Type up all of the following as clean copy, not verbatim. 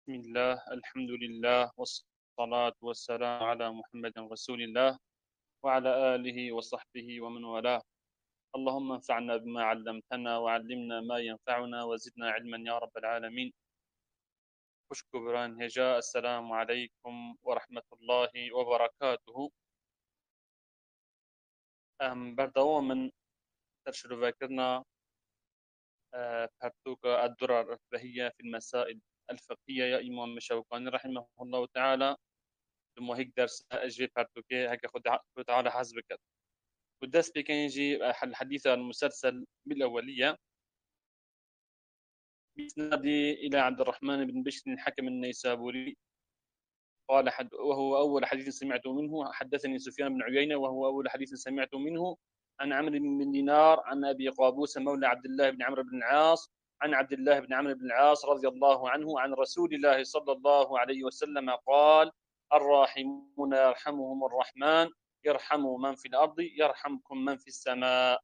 بسم الله الحمد لله والصلاة والسلام على محمد رسول الله وعلى آله وصحبه ومن والاه. اللهم انفعنا بما علمتنا وعلمنا ما ينفعنا وزدنا علما يا رب العالمين. شكرا هجاء. السلام عليكم ورحمة الله وبركاته. بردوام من ترشد فاكرنا بارتوك الدرر الفهية في المسائل الفقهية يا إمام الشوكاني رحمه الله تعالى. لما هيك درس أجري بارتوكي هيك خد تعالى حسبك. والدرس بكين يجي الحديث المسلسل بالأولية بإسنادي إلى عبد الرحمن بن بشر الحكم النيسابوري قال وهو أول حديث سمعته منه. حدثني سفيان بن عيينة وهو أول حديث سمعته منه عن عمرو بن دينار عن أبي قابوس مولى عبد الله بن عمرو بن العاص عن عبد الله بن عمرو بن العاص رضي الله عنه عن رسول الله صلى الله عليه وسلم قال: الراحمون يرحمهم الرحمن يرحموا من في الأرض يرحمكم من في السماء.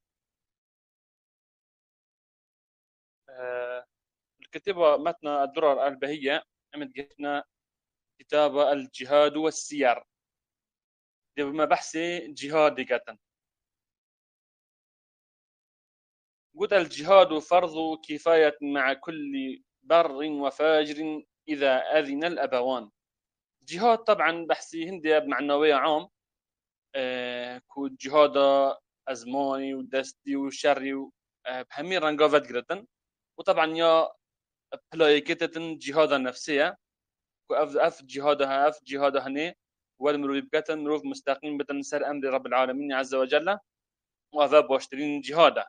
الكتابة متن الدرر البهية أمد جهتنا كتاب الجهاد والسير دي بما بحثي جهاد قتن. قلت الجهاد فرض كفاية مع كل بر وفاجر إذا أذن الأبوان. جهاد طبعا بحثي هندي بمعنوية عام كو جهاد أزماني ودستي وشري بهمي رنقافت قرتن. وطبعا يا بلايكتن جهاد نفسية كو أف جهادها هني والمروي بكتن مروف مستقيم بتن سر أمر رب العالمين عز وجل وأذا باشترين جهاده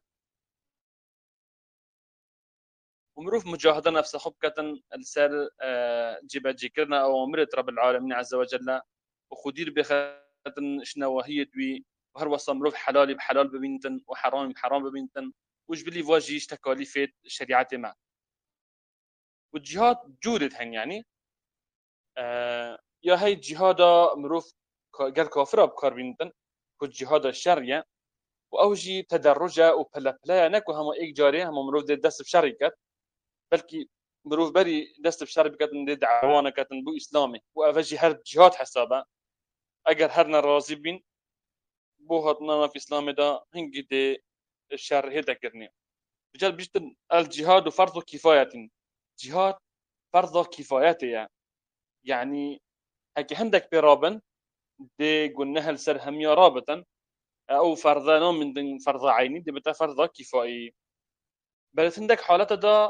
ومروف مجاهدة نفسها خبكة السر جيبا جيكرنا أو أمرت رب العالمين عز وجل وخدير بختن شنواهية بي وهر وصا مروف حلالي بحلال ببينتن وحرام بحرام ببينتن وش بلي فواجيش تكاليفات شريعة ما. والجهاد جودتهن يعني يا هاي الجهاد مروف قال كافرة بكار بينتن والجهاد الشرعي وأوجي تدرجة وبلا بلا نكو هم إيك جاري هم مروف دي دست بشركة بلكي مروف بري دست بشركة دي دعوانا كتن بو إسلامي وأوجي هر جهاد حسابا أجر هرنا راضي بين بو هاتنا في إسلام دا هنجي دي الشر هيدا كرني. بجد بيجتن الجهاد فرض كفاية. جهاد فرض كفاية يعني هكي عندك برابن دي قلناها لسر همية رابطا أو فرضانا من دين فرض عيني دي بتا فرض كفائي. بل عندك حالات دا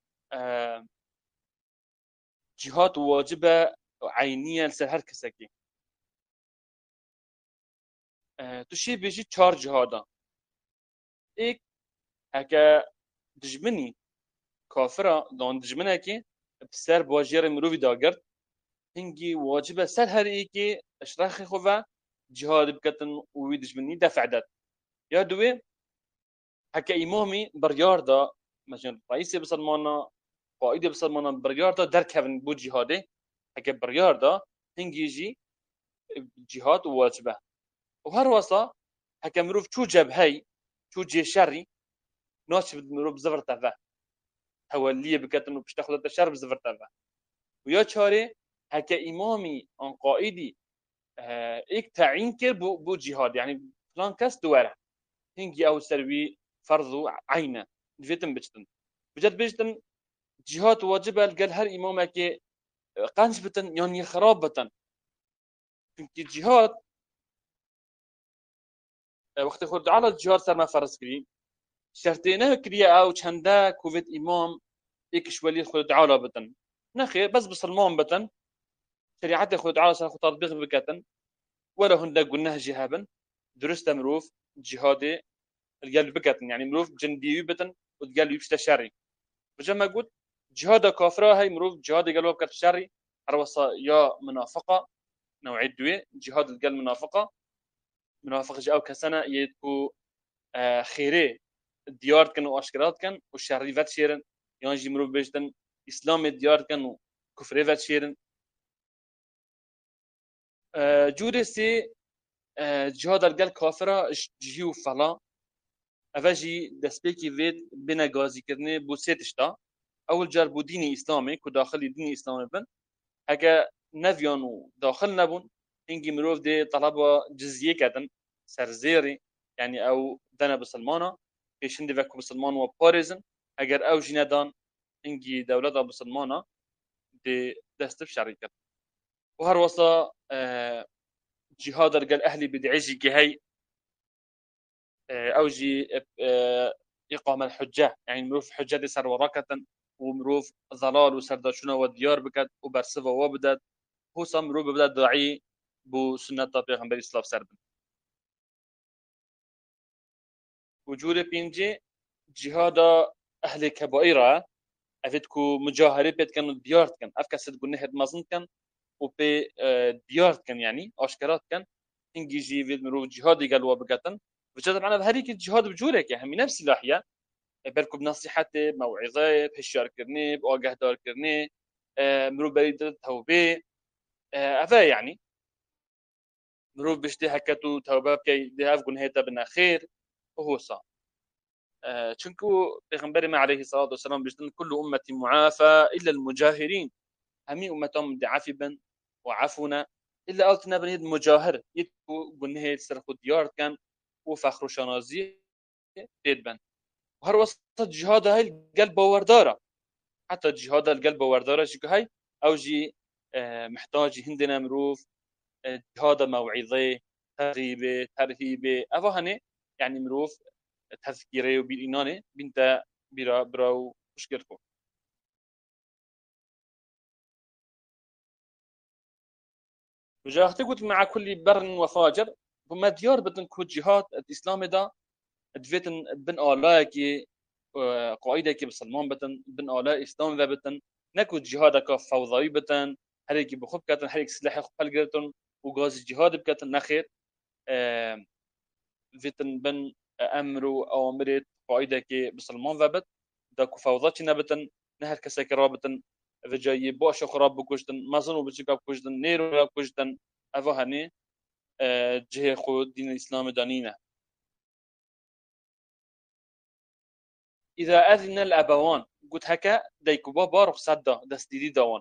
جهات واجبة عينية لسر هر كسكي. تشي بيجي چار جهادا ايك هكا دجمني كافرة دون دجمنها كي بسر باجير مروفي داگرد هنگي واجبة سر هر ايكي اشراخي خوفا جهاد بكتن وي دجمني دفع دات. يا دوي هكا إمامي برياردا مثلا رئيسي بسلمانا قائدي بسلمانا برياردا درك هفن بو جهاده هكا برياردا هنگي جي جهاد واجبة. وهر وصا هكا مروف شو جبهي شو جي شري ناش مروف زفر تفا هوليه بكتن وبش تاخذ الشر بزفر تفا. ويا چاره هكا إمامي ان قائدي ايك تعين كر بو جهاد يعني فلان كاس دوره هنگي او سروي فرض عينه دفيتن بجتن بجد بجتن جهاد واجبه قال هر إمامك قانش بتن يعني خراب بتن çünkü جهاد وقت خود على الجهاد سر ما فرض كري شرطينه كريا او چنده كوفيت إمام ايكش ولي خود تعالى بتن نخير بس بسلمان بتن شريعته خود تعالى سر خود تطبيق بكتن ولا هندا قلناها جهابا درست مروف جهادي القلب بكتن يعني مروف جندي بتن وتقال يبشت شري. بجمع قلت جهاد كافرة هاي مروف جهاد قلب بكت شري عروصة يا منافقة نوع دوي جهاد القلب منافقة جاء كسنة يدكو خيري الديار كانوا أشكرات كان والشري فات شيرن يعني مروف بيجتن إسلام الديار كانوا كفر فات شيرن جورسي جهاد القلب كافرة جيو فلا أفاجي دسبيكي فيد بنا غازي كرني بو سيتشتا اول جار بو ديني اسلامي كو داخلي ديني اسلامي بن هكا نفيان و داخل نبون هنجي مروف دي طلبة جزية كتن سرزيري يعني او دنا بسلمانا كيشن فاكو بسلمان و باريزن اگر او جندان هنجي دولة بسلمانا دي دست بشركة وهر وصا جهاد رجال اهلي بدعجي كهي او جي إقامة الحجة يعني مروف حجة دي سر وراكة ومروف ضلال وسرداشونا وديار بكت وبرسفة وبدت هو صار مروف بدأ داعي بو سنة پیغمبر اسلام سربن وجود بينجي جهاد أهل كبائرة أفيدكو مجاهرة بيت كانوا ديارت كان أفكاسد قلنا هاد مازن كان وبي ديارت كان يعني أشكرات كان إنجي جي فيد مروف جهادي قالوا بقتن وجد معنا بهريك الجهاد بجولك يعني من نفس الأحياء بركب نصيحته موعظة بهشار كرني بواجه دار كرني مروف بريد توبة أفا يعني مروف بشتي هكتو توبة كي دهاف قن هيتا بنا خير وهو صار چونكو پیغمبر عليه الصلاة والسلام بجدن كل أمتي معافى إلا المجاهرين همي أمتهم دعافي بن وعفونا إلا ألتنا بن يد مجاهر يتكو قن هيت سرخو ديار كان وفخر شنازي ديد بن وهر وسط جهاد هاي القلب وردارة حتى جهاد القلب وردارة شكو هاي أو جي محتاج هندنا مروف جهاد موعظة ترهيبة أفا هني يعني مروف تذكيره وبالإنانة بنت براو مشكلكم وجاهتي قلت مع كل بر وفاجر بما ديار بدن كو جهاد الإسلام دا دفيتن بن آلاكي قاعدة كي بسلمان بتن بن آلاء إسلام ذا بتن نكو جهاد كا فوضوي بتن هريك بخوب كاتن هريك سلاح خبل جرتن وغاز الجهاد بكاتن نخير فيتن بن أمرو أو أمرت قاعدة كي بسلمان ذا بت دا كو فوضاتي نبتن نهر كساك رابطن فجاي باش خراب بكشتن مازنو بچكاب كشتن نيرو كشتن أفا هني جهه خود دين الإسلام دانينه إذا أذن الأبوان قلت هكا دايكو بابا رخصت دا دست ديدي داوان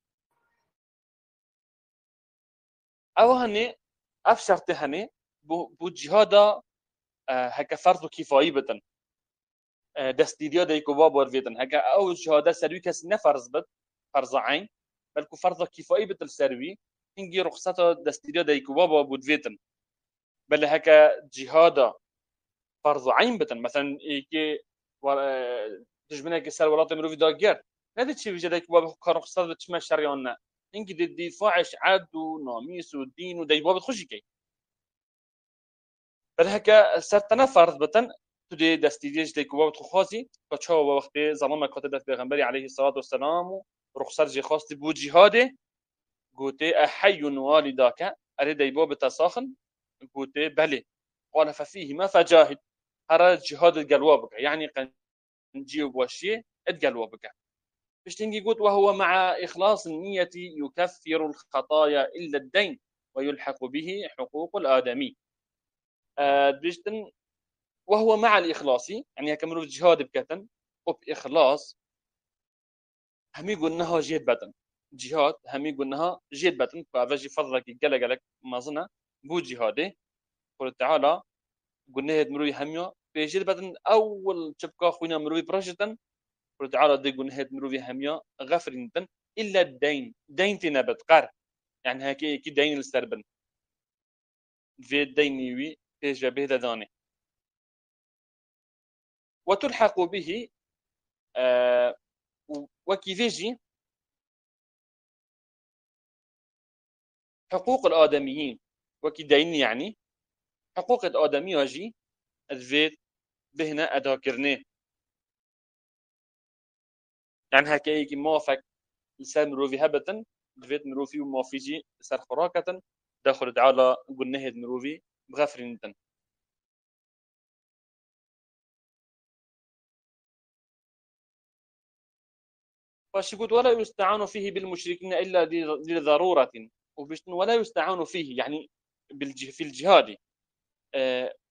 أو هني أف شرط هني بو جهادا هكا فرض كفاية بتن دست ديدي دايكو بابا ورفيتن هكا أو شهادة سروي كس نفرز بت فرض عين بلكو فرض كفاية بتل سروي هنجي رخصتا دست ديدي دايكو بابا بودفيتن بل هكا جهادا فرض عين بتن مثلا إيكي دجمنك سال ولات مروفي داجر هذا الشيء في جدك باب كارو خصاد تشما شريانا انك دفاعش عاد وناميس والدين ودي باب تخشي كي فهكا سرتنا فرض بتن تدي دستيجيش ديك باب تخوازي كتشوا وقت زمان كتب پیغمبر عليه الصلاه والسلام رخصت جي خاص بو جهاده قوتي احي والداك اريد دي باب تساخن قوتي بلي قال ففيه ما فجاهد هذا جهاد القلوب يعني نجيب وشي اتقلوا بك بشتنجي قلت وهو مع إخلاص النية يكفر الخطايا إلا الدين ويلحق به حقوق الآدمي بشتن وهو مع الإخلاص يعني كمرو جهاد بكتن وبإخلاص هم يقولناها جيد بتن جهاد هم يقولناها جيد بتن فأفجي فضلك قلق ما ظن بو جهاده قل تعالى قلنا مروي هميا بيجيد بتن أول شبكة خوينا مروي برشتن تعالى دقون هاد مروفي هميا غفر نتن إلا الدين دين تنبت قار يعني هكي كي دين السربن في الدين يوي تيجا به داني وتلحق به وكيفيجي حقوق الآدميين وكي دين يعني حقوق الآدمي واجي الفيت بهنا أدا كرنيه يعني هكي كي موافق لسان مروفي هبتن الفيت مروفي وموافيجي سر خراكة داخل تعالى قلنا هاد مروفي بغفر نتن فشكوت ولا يستعان فيه بالمشركين إلا لضرورة ولا يستعان فيه يعني في الجهاد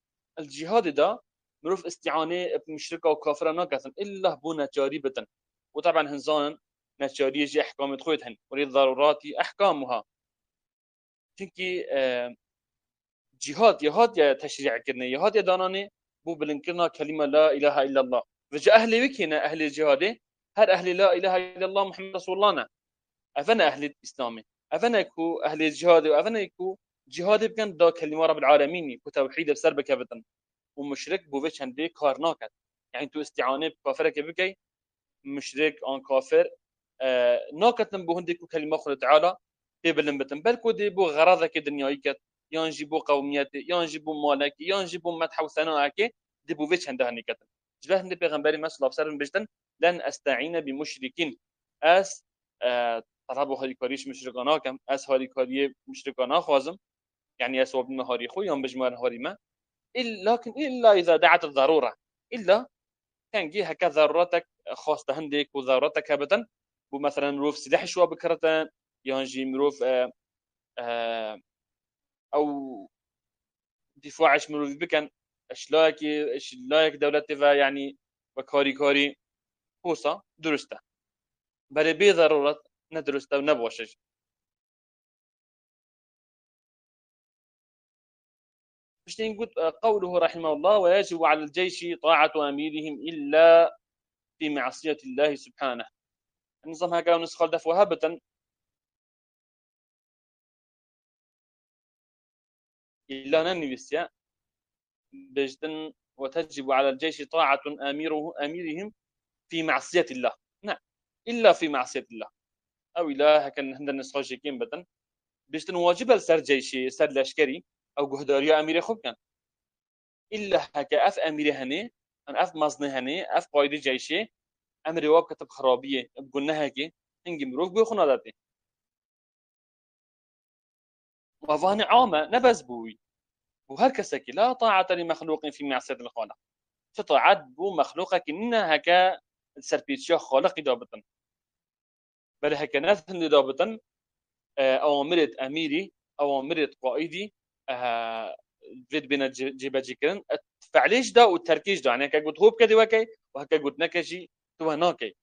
الجهاد ده مروف استعانة بمشركة وكافرة ناقصا إلا بونا جاربة وطبعا هنزان نشاري جي أحكام تخوتهن وللضرورات أحكامها. چونكي جهاد يهاد يا تشريع كرنا يهاد يا داناني بو بلنكرنا كلمة لا إله إلا الله. وجا أهل وكينا أهل الجهاد هر أهل لا إله إلا الله محمد رسول الله أفنا أهل الإسلام أفنا يكو أهل الجهاد وأفنا يكو جهاد بكن دا كلمة رب العالمين كتوحيد بسر بكفتن ومشرك بوفيش هندي كارناكت. يعني تو استعانة بكافرك بكي مشرك آن كافر ناكتن بو هندي كلمة خلق تعالى تبلن بتن بل كو دي بو غرضك دنياي كت يان بو قوميتي يان بو مالكي يان بو مدح وثناءك دي بو فيش هنده هنيكتن جبه هندي پیغمبري ما صلى الله عليه وسلم بجتن لن استعين بمشركين اس طلبوا هاري كاريش مشركانا كم اس هاري كاري مشركانا خازم يعني اسواب نهاري خو يان بجمار هاري ما لكن الا اذا دعت الضروره الا كان جي هكا ضرورتك خاصة هندك وضرورتك هبتن ومثلا مروف سلاح شو بكرتن يانجي مروف او دفاعش مروف بكن اشلاك دولتي يعني وكاري كاري هوسا درسته بل بي ضرورة ندرسته ونبوشش. مش نقول قوله رحمه الله ويجب على الجيش طاعة أميرهم إلا في معصية الله سبحانه. النظام هكذا نسخة دفوها هبتا إلا ننويسيا بجدن وتجب على الجيش طاعة أميرهم في معصية الله. نعم إلا في معصية الله أو إلا هكذا هندن نسخة شكين بتن بجدن واجب السر جيشي سر لشكري أو جهداريا أمير خوب كان إلا هكا أف أمير هني أن أف مصنع هني أف قائد جيشي أمر واب كتب خرابية بقولنا هكي إنجي مروف بيخونا داتي وفاني عامة نبز بوي وهركسك لا طاعة لمخلوق في معصية الخالق تطاعت بو مخلوقك إنها هكا سربيتشا خالق دابطن بل هكا ناثن دابطن أوامرت أميري أوامرت قائدي فيد بين جيبا جيكرن فعليش دا والتركيز دا يعني هكا قلت هوب كدي وكي وهكا قلت نكشي تو هناكي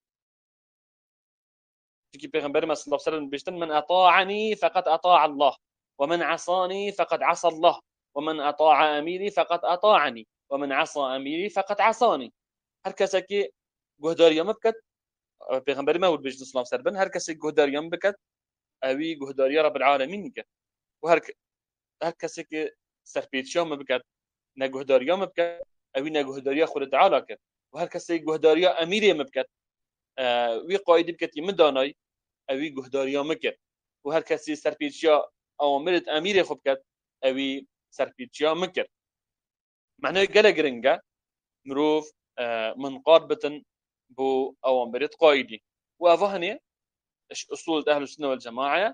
تكي بيغمبر ما صلى الله عليه وسلم بيشتن من أطاعني فقد أطاع الله ومن عصاني فقد عصى الله ومن أطاع أميري فقد أطاعني ومن عصى أميري فقد عصاني. هر کسی که گهداریام بکد پیغمبر ما بود بجن صلی الله علیه و سلم هر کسی گهداریام بکد اوی گهداری رب العالمین که و هر کسی که سرپیچیام بکد نه گهداریام بکد اوی نه گهداری خود تعالی کرد و هر کسی گهداری امیریم بکد وی قائد بکد من دانای اوی گهداریام کرد و هر کسی سرپیچیا اوامرت امیر خوب کرد اوی سرپیچیام کرد. معنی گله گرنگه مروف من قاربة بو أوامرت قائدي وأفهني أصول أهل السنة والجماعة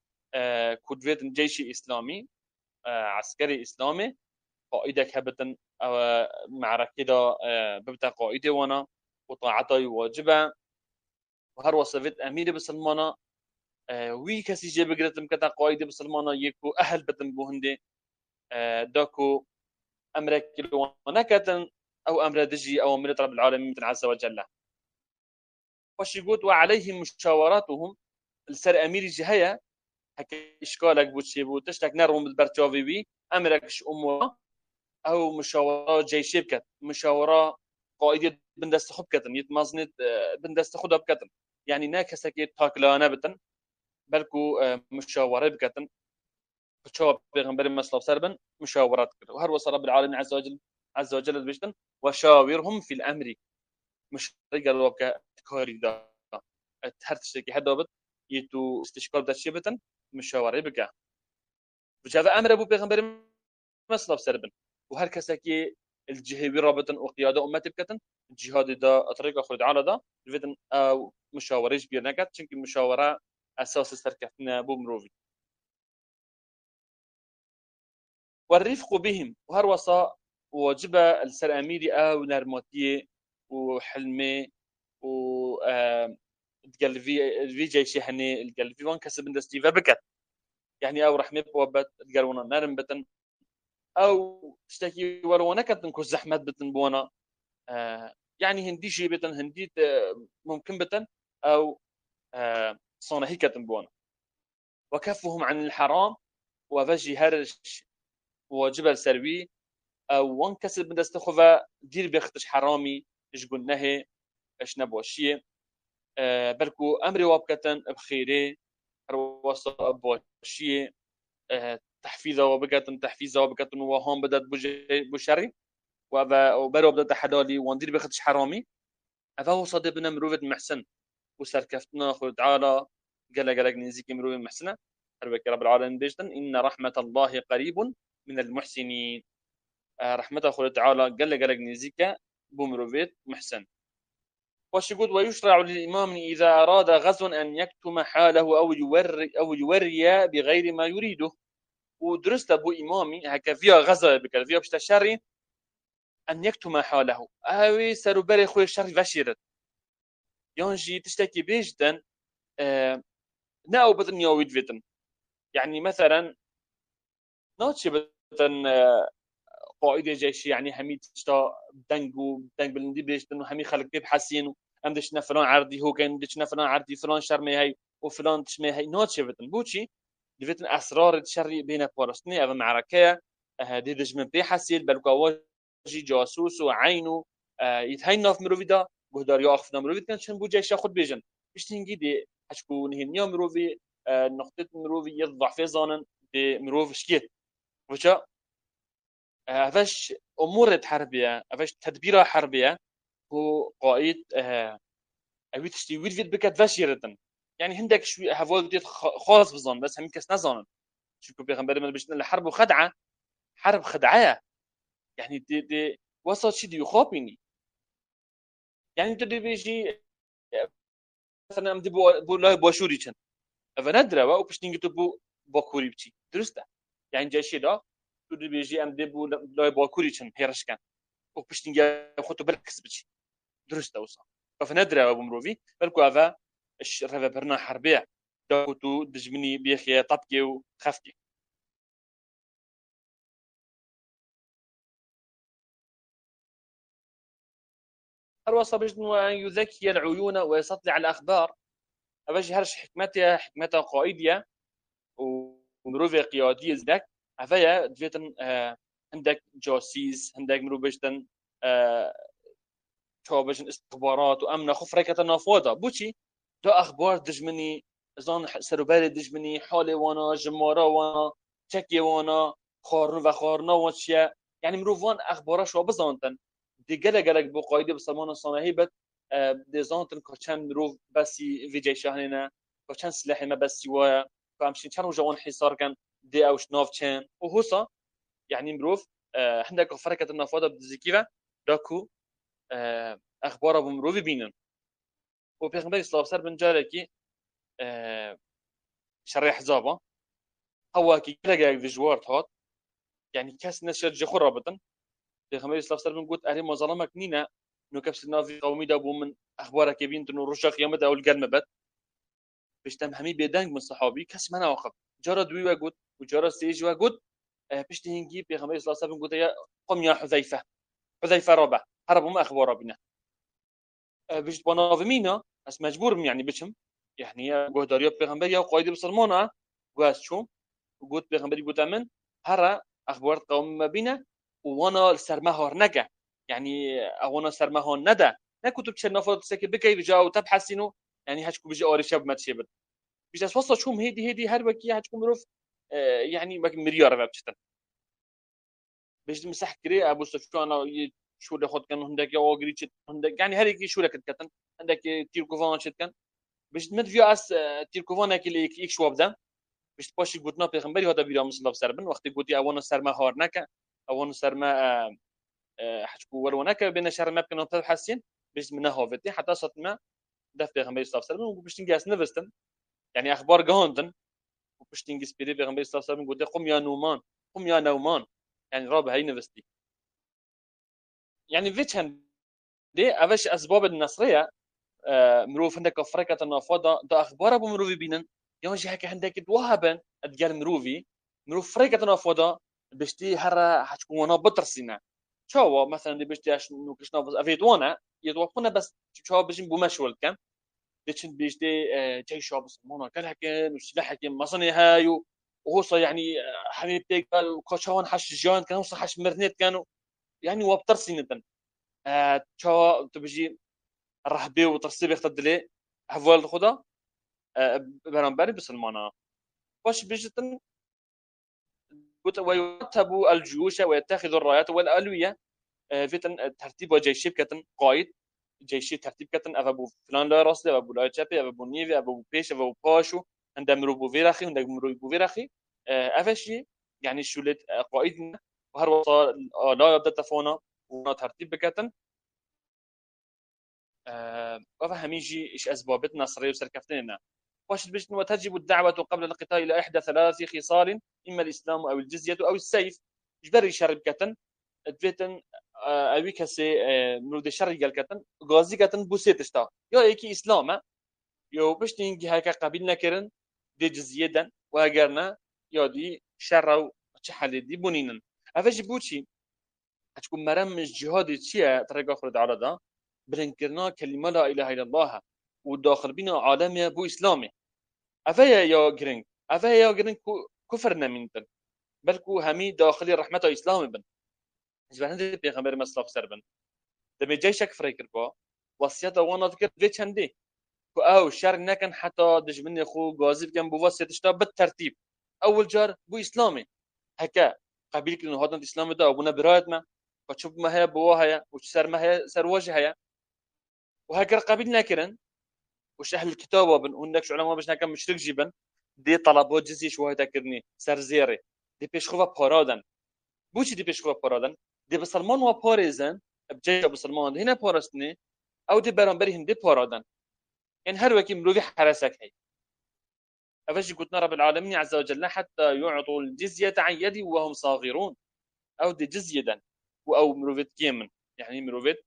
كدفيت جيشي إسلامي عسكري إسلامي قائدك هبتن معركة دا ببتا قائدي وانا وطاعتي واجبة وهر وصفت أمير بسلمانا وي كسي جي بقرتم كتا قائدي بسلمانا يكو أهل بتن بو هندي داكو أمرك وانا كتن أو أمر دجي أو أمر رب العالمين عز وجل. وش يقول وعليهم مشاوراتهم السر أمير جهية هك إشكالك بوتشيبو تشتك نرهم بالبرتشافي بي أمركش أمه أو مشاورات جيشي بكت مشاورة قائدة بندست خب كتن يتمازنت بندست خدها بكتن يعني ناكسك تاكلانا بتن بلكو مشاورة بكتن بتشوف بيغمبر مسلم سربن مشاورات كده وهر وصل رب العالمين عز وجل بيشتن وشاورهم في الأمر مش قالوا بك كاري دا تهرتشتكي حدا بت يتو استشكال بتشيبتن مشاورة بك بجاء أمر أبو بيغمبر مسلم سربن وهر كسكي الجهوي رابطن وقيادة أمتي بكتن الجهاد دا طريقة خرج على دا الفتن أو مشاورة بير نكت چونكي مشاورة أساس سركتنا أبو مروفي والرفق بهم وهر وصا واجب السر أميري أو نرماتية وحلمي و القلبي جيشي هني القلبي وان كسب اندستيفا بكت يعني أو رحمة بوابت القرونا نرم بتن أو تشتكي وروانا كتن كو زحمت بتن بوانا يعني هندي شي بتن هندي ممكن بتن أو صانهي كتن بونا وكفهم عن الحرام وفجي هرش وجبل سروي أو وانكسب من دستخوفا دير بيختش حرامي إيش قلناه إيش نبوشيه بلكو أمري وابكتن بخيري رواسا بوشيه تحفيزه وبكتن تحفيزه وبكتن وهم بدت بشري وبرو بدت حلالي واندير بيختش حرامي هذا صدبنا مروفة محسن وسركفتنا خذ تعالى قال نزيك مروفة محسنة ربك رب العالمين بيجتن إن رحمة الله قريب من المحسنين رحمة خذ تعالى قال نزيك بمروفة محسن واش يقول ويشرع للإمام إذا أراد غزوا أن يكتم حاله أو يوري بغير ما يريده ودرست أبو إمامي هكا فيها غزا بكال فيها بشتشري أن يكتم حاله أوي سربري خوي الشر فشيرت يونجي تشتكي بيجدن ناو بدن يويد فيتن يعني مثلا نوتشي بدن قائد جيش يعني حميد شتا دنگ بلندي بيجدن وحمي خلق بيب حسين ام دشنا فلان عردي هو كان دشنا فلان عردي فلان شرمي هي وفلان تشمي هي نوتشي بدن بوتشي دفتن اسرار الشر بين فلسطين او معركه دي دجمن بي حسيل بلكو جي جاسوس وعينه يتهينا في مروفيدا بهدار ياخذنا مروفيد كان شن بوجيش ياخذ بيجن مش تنجي دي حشكو نهنيا مروفي نقطة مروفي يضع في زانن بمروف شكيت وجا فاش أمور حربية فاش تدبيرة حربية هو قائد أبي تشتي ويد بكت فاش يردن يعني عندك شوي هفول بديت خالص بظن بس هم كاس نظن شوفوا بيغمبر من بيشتن الحرب وخدعة حرب خدعة يعني دي وصل شيء يخاطبني يعني تدري بيجي مثلا ام دي بو لا بوشوري كان فندرا وباش نيجي تبو بوكوري بتي درسته يعني جاي شي دا تدري بيجي ام دي بو لا بوكوري كان هيرش كان وباش نيجي خطو بركس بتي درسته وصل فندرا ابو مروفي بالكو افا اش رفا برنا حربيه دوتو دجمني بيخي طبكي وخفتي الوصى بجن أن يذكي العيون ويستطلع الأخبار أبجي هرش حكمتها قائدية ومروفي قيادية زدك أفيا دفيتن عندك جاسيس عندك مروبجتن توبجن استخبارات وأمن خفركة نافوضة بوشي دو أخبار دجمني زان سروبالي دجمني حالي وانا جمارا وانا تشكي وانا خارن وخارنا وشيا يعني مروفان أخبارا شو بزانتن دي قلق بو قايدة بسلمان الصناهي بد دي زانتن كوشان مروف بسي في جي شهرنا كوشان سلاحي ما بسي وايا فامشين كانوا جوان حصار كان دي اوش ناف كان وهوصا يعني مروف عندك فرقة النافوضة بدزيكيفا داكو أخبار أبو مروفي بينن وبيغمبري صلى الله عليه وسلم جاركي شرح حزابا هو كي قلق في جوارت هات يعني كاس نشر جخور رابطن بيغمبري صلى الله عليه وسلم قلت أهلي ما ظلمك نينا إنه كبس النافي قومي دابو من أخبارك يبين إنه رشا قيامته أو القلمة بد بيشتم همي بيدانج من صحابي كاس منا وقف جرى دوي وقت وجرى سيج وقت بيشتي هنجي بيغمبري صلى الله عليه وسلم قلت يا قم يا حذيفة رابع هربوا ما أخبار بنا بيشت بنافمينا بس مجبور يعني بشم يعني قلت داريا بيغمبري أو قايد بسلمانة قاس شو قلت بيغمبري قلت من هرا أخبار قوم ما بينا وانا سرمهار نجا يعني وانا سرمهار ندى نكتب تشر نفض سكي بكي رجاو تبحثينه يعني هشكو بيجي اوري شاب ما تشبت بيجي اسوصل شوم هيدي هربكي هشكو مروف يعني مريار ما بتشتن بيجي مسح كري ابو سفيان شو اللي خد كان عندك يا اوغري عندك يعني هريكي شو لك كتن عندك تيركوفان شتكن بيجي مد فيو اس تيركوفان كي يك شو ابدا بيجي باشي قلتنا بيغمبري هذا بيرام الله سربن وقت قلت وانا سرمهار نكا وانا سرما حتكو وروناك بين شهر ما كانوا تحسين بس منها هوفتي حتى صوت ما دف بيغمبري صلى الله عليه وسلم وباش تنجاس نفستن يعني اخبار جهوندن وباش تنجاس بيدي بيغمبري صلى الله عليه وسلم قلت قم يا نومان قم يا نومان يعني رابع هي نفستي يعني فيتشن دي افش اسباب النصريه مروف عندك افريقيا النافضه ده اخبار ابو مروفي بينن يوجي هيك عندك توهبن ادقال مروف فريقة النافضه بشتي هرا حتكون وانا بطرسينا شاوا مثلا دي بيشتي نوكشنا بس افيدوانا يتوقفنا بس شاوا بيجين بمشول كم ديشن بيجدي جاي شاوا بس مونا كلها كان وسلاح كان مصني هايو وهو يعني حبيبتي قال وكشوان حش جان كانوا صح حش مرنيت كانوا يعني وابتر سنة شاوا تبجي الرهبي وترسيب يختد لي هفوال خدا برانبري بسلمانا واش بيجتن ويرتب الجيوش ويتخذ الرايات والألوية فيتن ترتيب جيش كتن قائد جيشي ترتيب كتن أبو فلان لا راسل أبو لا تشابي أبو نيفي أبو بيش أبو باشو عندما مرو بوفيراخي عندما مرو بوفيراخي أفشي يعني شولت قائدنا وهر وصل لا يبدأ تفونا ونا ترتيب كتن وفهم يجي إيش أسبابت نصرية وسركفتنا واش باش وتجب الدعوة قبل القتال إلى إحدى ثلاث خصال إما الإسلام أو الجزية أو السيف جبري شرب دفيتن اوی کسی مرود شرعی گل کتن غازی کتن بوسیتش تا یا یکی اسلامه یا بشت اینگی هکا قبیل نکرن دی جزیه دن و اگر نه یا دی شر و چه حلی دی بونینن افش بوچی هتكون مرم الجهاد چیه ترقا خرد على دا بلنكرنا كلمة لا إله إلا الله وداخل بنا عالم بو إسلامي أفيا يا جرينج أفيا يا جرينج كفرنا منتن بل كو همي داخلي رحمة إسلامي بن جبهنده پیغمبر مسلف سربن دم جيشك فريكر با وصيت وانا ذكر في چندي كو او شر نكن حتى دجمن خو غازي كان بو وصيت بالترتيب اول جار بو اسلامي هكا قبيل كن هذا الاسلام ده ابونا برايت ما فشوف ما هي بو هي وسر ما هي سر وجه هي وهكا قبيل نكرن وش اهل الكتاب وبن ونك علماء باش نكن مشرك جيبن دي طلبات جزي شو هتكرني سر زيري دي پیش خو پارادن بوچی دی پیش خو پارادن دی بسلمان و پاريزن بجي بسلمان هنا پارستني او دي برانبري هندي پارادن يعني هر وكي مروي حرسك هي افش قلت رب العالمين عز وجل حتى يعطوا الجزية عن يد وهم صاغرون او دي جزية او مروفيت كيمن يعني مروفيت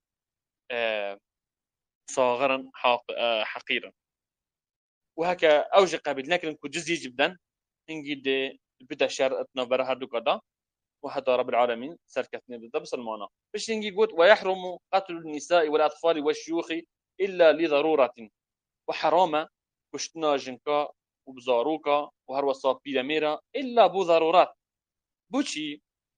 صاغرا حقيرا وهكا اوجي قابل لكن كو جزية جدا انجي دي بدا شرطنا برها دوكا وحتى رب العالمين سركتني ضد بسلمانا باش نجي قلت ويحرم قتل النساء والأطفال والشيوخ إلا لضرورة وحرام كشتنا جنكا وبزاروكا وهروسا بيلاميرا إلا بو ضرورات بوشي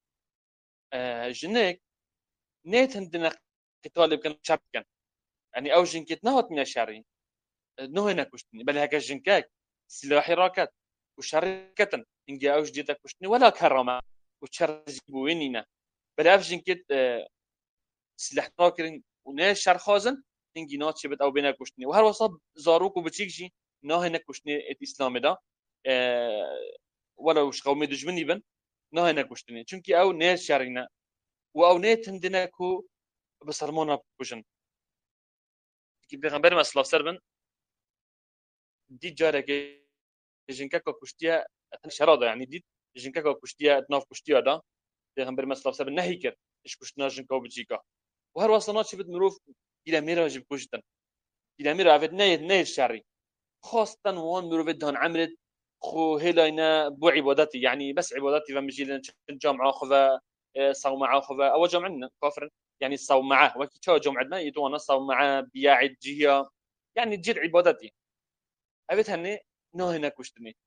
جنك نيت هندنا قتال بكن شابكن يعني أو جنكت نهت من الشارين نهنا كشتني بل هكا جنكاك سلاحي راكت وشاركة إنجي أوج جيتا كشتني ولا كرامة وشرز بوينينا بل أفجن كت سلاح تاكرين وناس شر خازن إنجي نات شبت أو بينا كشتني وهر وصاب زاروك وبتشيكجي ناهنا كشتني الإسلام ده ولا وش قومي دجمني بن ناهنا كشتني چونكي أو ناس شرينا وأو نات هندنا كو بسرمانا كشن كي بيغمبر ما صلى سربن دي جارك جنكا كشتيا شراده يعني دي جنكا كشتيا ناف كشتيا ده پیغمبر مسلم سب نهی کرد اش کشتنا جنکا و بچیکا و هر واسطنات شبت مروف إلى ميرا جب كشتن إلى ميرا عفت نيت شري خاصة وان مروف دهن عملت خو هلاينا بو عبادتي يعني بس عبادتي فمجي لنا جامعة خذا صومعة خذا أو جامعنا كافر يعني صومعة وكي شو جامعنا يتوانا صومعة بياعد جهة يعني جد عبادتي عفت هني نهنا كشتني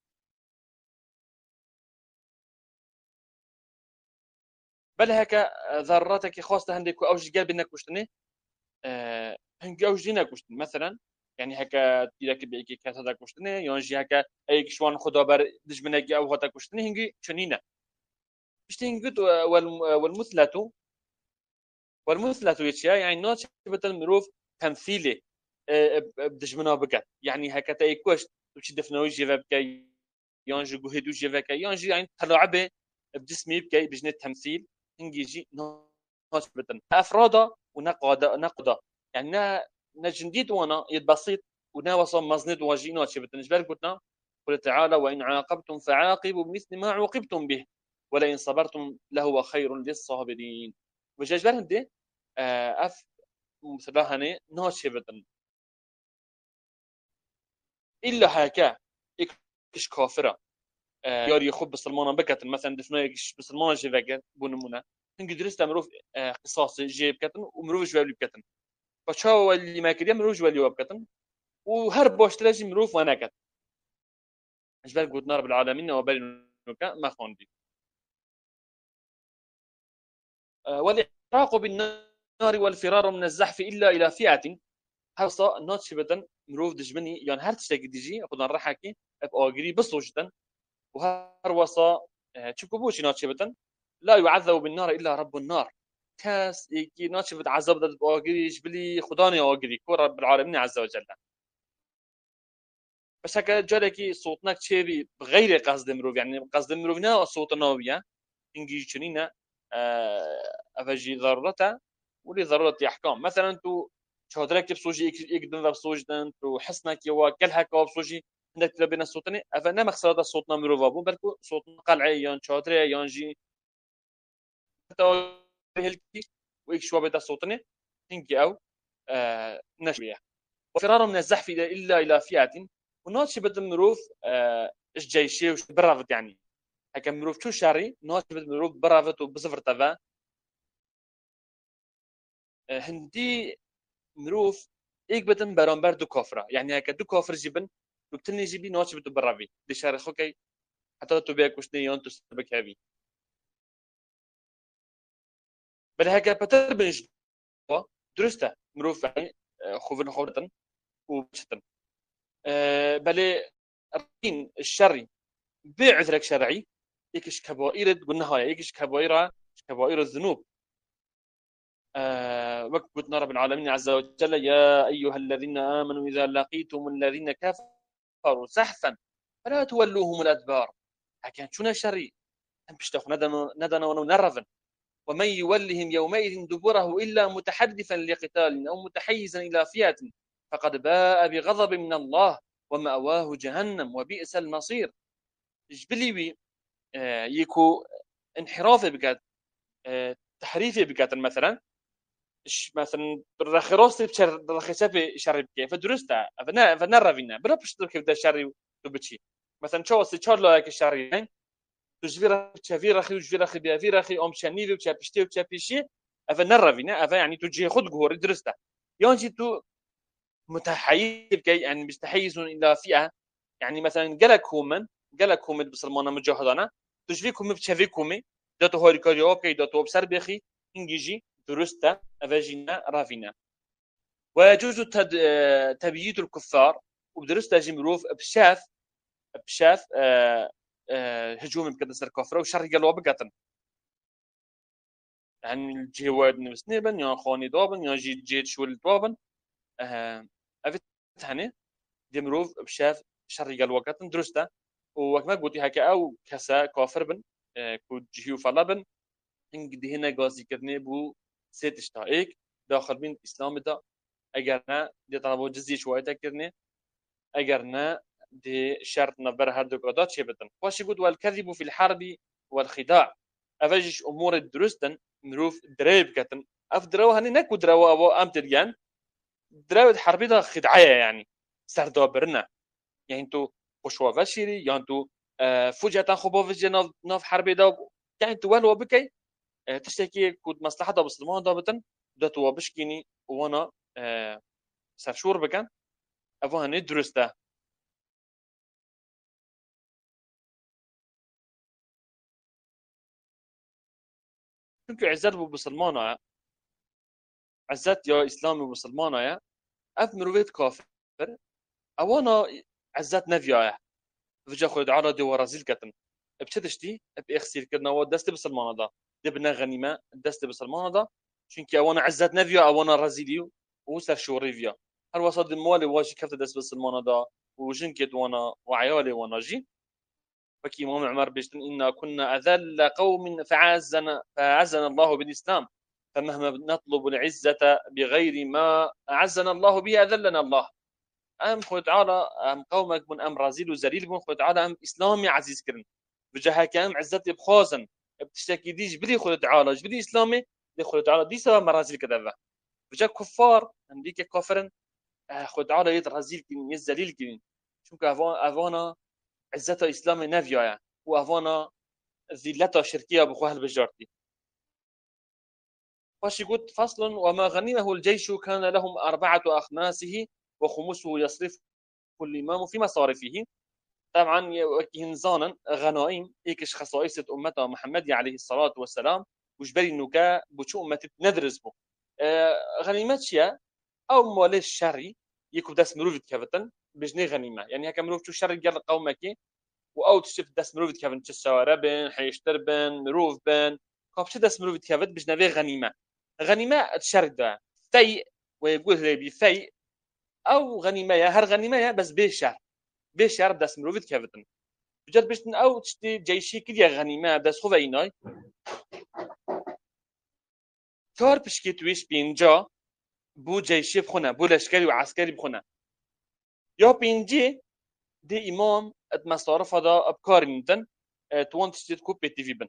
بل هكا ذراتك خاصة هندك أوج قلب إنك كشتني هنك أوج دينا كشتني مثلا يعني هكا تيجي بيجي كذا كشتني يونجي هكا أي كشوان خدا بر دش منك أو هذا كشتني هنجي شنينا مش تنقد والمثلة يتشا يعني نوع بتل مروف تمثيلي بدش منا بقت يعني هكا تأكوش وش دفنوي جيفا بكي يونجي جهدو جيفا كي يونجي يعني تلعبه بجسمي بكي بجنة تمثيل انجيجي ناس بتن افرادا ونقدا يعني نجنديد وانا يتبسيط ونا وصل مزند واجينا شي بتن جبر قلنا قل تعالى وان عاقبتم فعاقبوا بمثل ما عوقبتم به ولئن صبرتم لهو خير للصابرين وجاجبر هندي اف مثلهني ناس بتن الا هكا ايش كافره ياري خب بسلمان بكت مثلا دفنايك بسلمان جي فكر بونمونه هنگی درست مروف قصاص جيب كتن ومروف جوالي بكتن فشاو اللي ما كده مروف جوالي وبكتن وهرب باشتلاش مروف وانا كتن اجبال قلت رب العالمين وبال ما خوندي والاحراق بالنار والفرار من الزحف الا الى فئه هرصا نوتش بدن مروف دجمني يعني هر تشتاق ديجي خدنا نرحكي بأجري بصوجدا وهر وصا تشكبوش نوتش بدن لا يعذب بالنار الا رب النار كاس يكي نوتش بد عذاب دد بأجري جبلي خداني أجري كور رب العالمين عز وجل بس هكا جالكي صوتنا كشيبي بغير قصد مروف يعني قصد مروفنا صوتنا ويا إنجي شنينا أفجي ضرورته ولي ضرورة أحكام مثلا تو شهادرك بسوجي يقدم بسوجدن تو حسنك يوا كلها كواب سوجي عندك تلبينا الصوتني أفنا مقصد صوتنا مروفابو بلكو صوتنا قلعي يان شهادري يان جي هلكي ويك شو بدا صوتني إنجي أو نشبيه وفرار من الزحف إلا إلى فئة ونوتش بد مروف إيش جيشي وش برافت يعني هكا مروف شو شاري نوتش بد مروف برافت وبصفر تفا هندي مروف ایک بدن برانبر دو کافره يعني هكا دو كافر جبن دو بتني جيبي نوتش بدو برافي دي شاري خوكي حتى تو بيك وشني يون تو سبك هابي بل هكا بتر بنج درسته مروف يعني خوفن خورتن وبشتن بل الرين الشري بعذرك شرعي يكش كبائر بالنهايه يكش كبائر الذنوب وقت قلنا رب العالمين عز وجل يا أيها الذين آمنوا إذا لقيتم الذين كفروا زحفا فلا تولوهم الأدبار لكن شنو شري بيشتخ ندنا ونرفن ومن يولهم يومئذ دبره إلا متحدثا لقتال أو متحيزا إلى فئة فقد باء بغضب من الله ومأواه جهنم وبئس المصير جبليوي يكو انحرافي بكات تحريفي بكات مثلا مثلا رخيروستي بشر رخيسابي شرب كيف درستا فنا رافينا بلا بشتر كيف دا شاري وبتشي مثلا شو سيتشار لا كي شاري تجفير تشافير اخي وجفير اخي بيافير اخي ام شنيفي وتشابشتي وتشابيشي فنا رافينا افا يعني تجي خد جهور درستا يونجي تو متحيز كي يعني مستحيز الى فئه يعني مثلا قالك هومن بسلمانه مجاهدانا تجفيكم بتشافيكم داتو هوريكاري اوكي داتو بسر بخي انجيجي درستا افاجينا رافينا ويجوز تبييت الكفار وبدرستا جمروف بشاف هجوم بكدسر كفر وشر قالوا بقتن يعني الجواد نسنبن يا خاني دوبن يا جيت شول دوبن افت هني جمروف بشاف شر قالوا بقتن درستا وكما قلت هكا او كسا كافر بن كود جيو فلابن انقدي هنا قاسي كرني بو سيت اشتائك داخل بين اسلام دا اگر نه دی طلبو جزی شوية كرني اگر نه دي شرط نبر هر دو قادات شي بدن واش يقول والكذب في الحرب والخداع افجش امور الدرستن مروف دريب كتن اف درو هني نكو درو ابو امتريان درو الحرب دا خدعيه يعني سردابرنا يعني انتو وشوا فشيري يعني انتو فجأة خبو في ناف حرب دا يعني انتو ولو بكي تشتكي كود مصلحة دا بسلمان دا بتن دا تو بشكيني وانا سرشور بكن افو هني درسته چونکه عزت بو بسلمانه عزت یا اسلام بو بسلمانه اف مروفيت كافر اوانا عزت نفيا فجا خود على دي ورازيل كتن بتشتشتي باخسير كنا ودست بسلمانه دا دبنا غنيمه دست بسلمانه دا چونكه اوانا عزت نفيا اوانا رازيليو وسر شوريفيا هل وصل الموالي واجي كفت دست بسلمانه دا وجنكت وانا وعيالي وانا جي فكي امام عمر بيشتن إنا كنا أذل قوم فعزنا الله بالإسلام فمهما نطلب العزة بغير ما أعزنا الله به أذلنا الله أم خود تعالى أم قومك من أم رازيل وزليل من خود تعالى أم إسلامي عزيز كرن بجاه كام عزتي بخازن بتشتكي ديش بلي خود تعالى جبلي إسلامي دي خود تعالى دي سوا مرازيل كذا بجاه كفار أم ديك كافرن خود تعالى يترازيل كرن يزليل كرن شو كأفانا عزتا اسلام نفيا و افانا ذلتا شركيه بخواه البجارتي باش يقول فصل وما غنمه الجيش كان لهم 4 أخماسه وخمسه يصرف الإمام في مصارفه. طبعا هنزانا غنائم إيكش خصائص أمته محمد عليه الصلاة والسلام وجبري نوكا بوشو أمة ندرس بو غنيمات شيا أو مولي الشري يكو داس مروفت كفتن بجني غنيمة يعني هكا مروف شو شري قال قومك و تشتف داس مروفت كفتن تشسوارة بن حيشتر بن مروف بن كابش داس مروفت كفت بجنبي غنيمة غنيمة تشري دا ثي ويقول ريبي ثي أو غنيمة هر غنيمة بس بشهر داس مروفت كفتن بجد بشتن أو تشتي جيشي كليا غنيمة داس خوفا إناي كار بشكيتويش بينجا بو جيشي بخونه بو لشكري وعسكري بخونه يا بينجي دي إمام المصارف هذا أبكار نتن توان تشتيت كوب تي في بن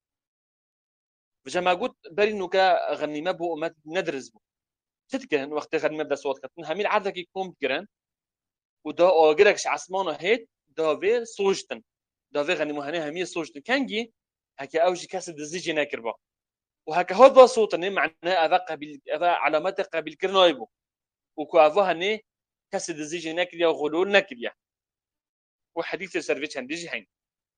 بجمع قلت بري نوكا غنيمة بو أمات ندرز بو تتكهن وقت غنيمة بدا صوت كتن هميل عادك يكون بكرن ودا أجركش عسمانه هيت دا في صوجتن دا في غنيمة هني هميل صوجتن كانجي هكا أوجي كاسد دزيجي ناكربا وهكا هذا صوتني معناه أذا علامات قبل كرنايبو وكو أفا هني كاسد دزيجي ناكريا وغلول ناكريا وحديث سيرفيس هنديجي هين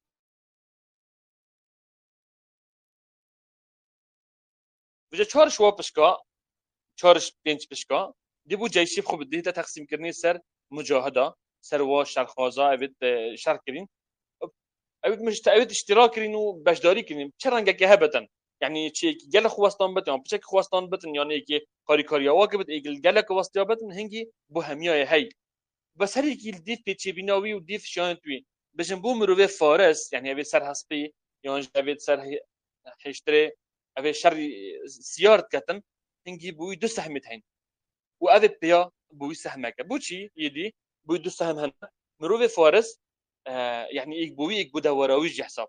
بجا چهارش وا پشکا چهارش پنج پشکا دی بو جیشی خوب دی تا تقسیم کردنی سر مجاهده سر وا شرخازا اوید شر کردین اوید مش اوید اشتراک کردین و بشداری کردین چه رنگه که هبتن يعني شيء جل خواستان بتن بچك خواستان بتن يعني كي قاري قاري واجبت ايجل جلك واستيا بتن هنجي بو همياي هي بس هل يجي الديف بيتشي بيناوي وديف شانتوي بجن بو مروي فارس يعني ابي سر حسبي يعني ابي سر حشتري ابي شر سيارت كتن هنجي بو يدو سهمت هين وابي بيا بو يسهمك بوشي يدي بو يدو سهم هن مروي فارس يعني ايك بو ايك بو دوراوي حساب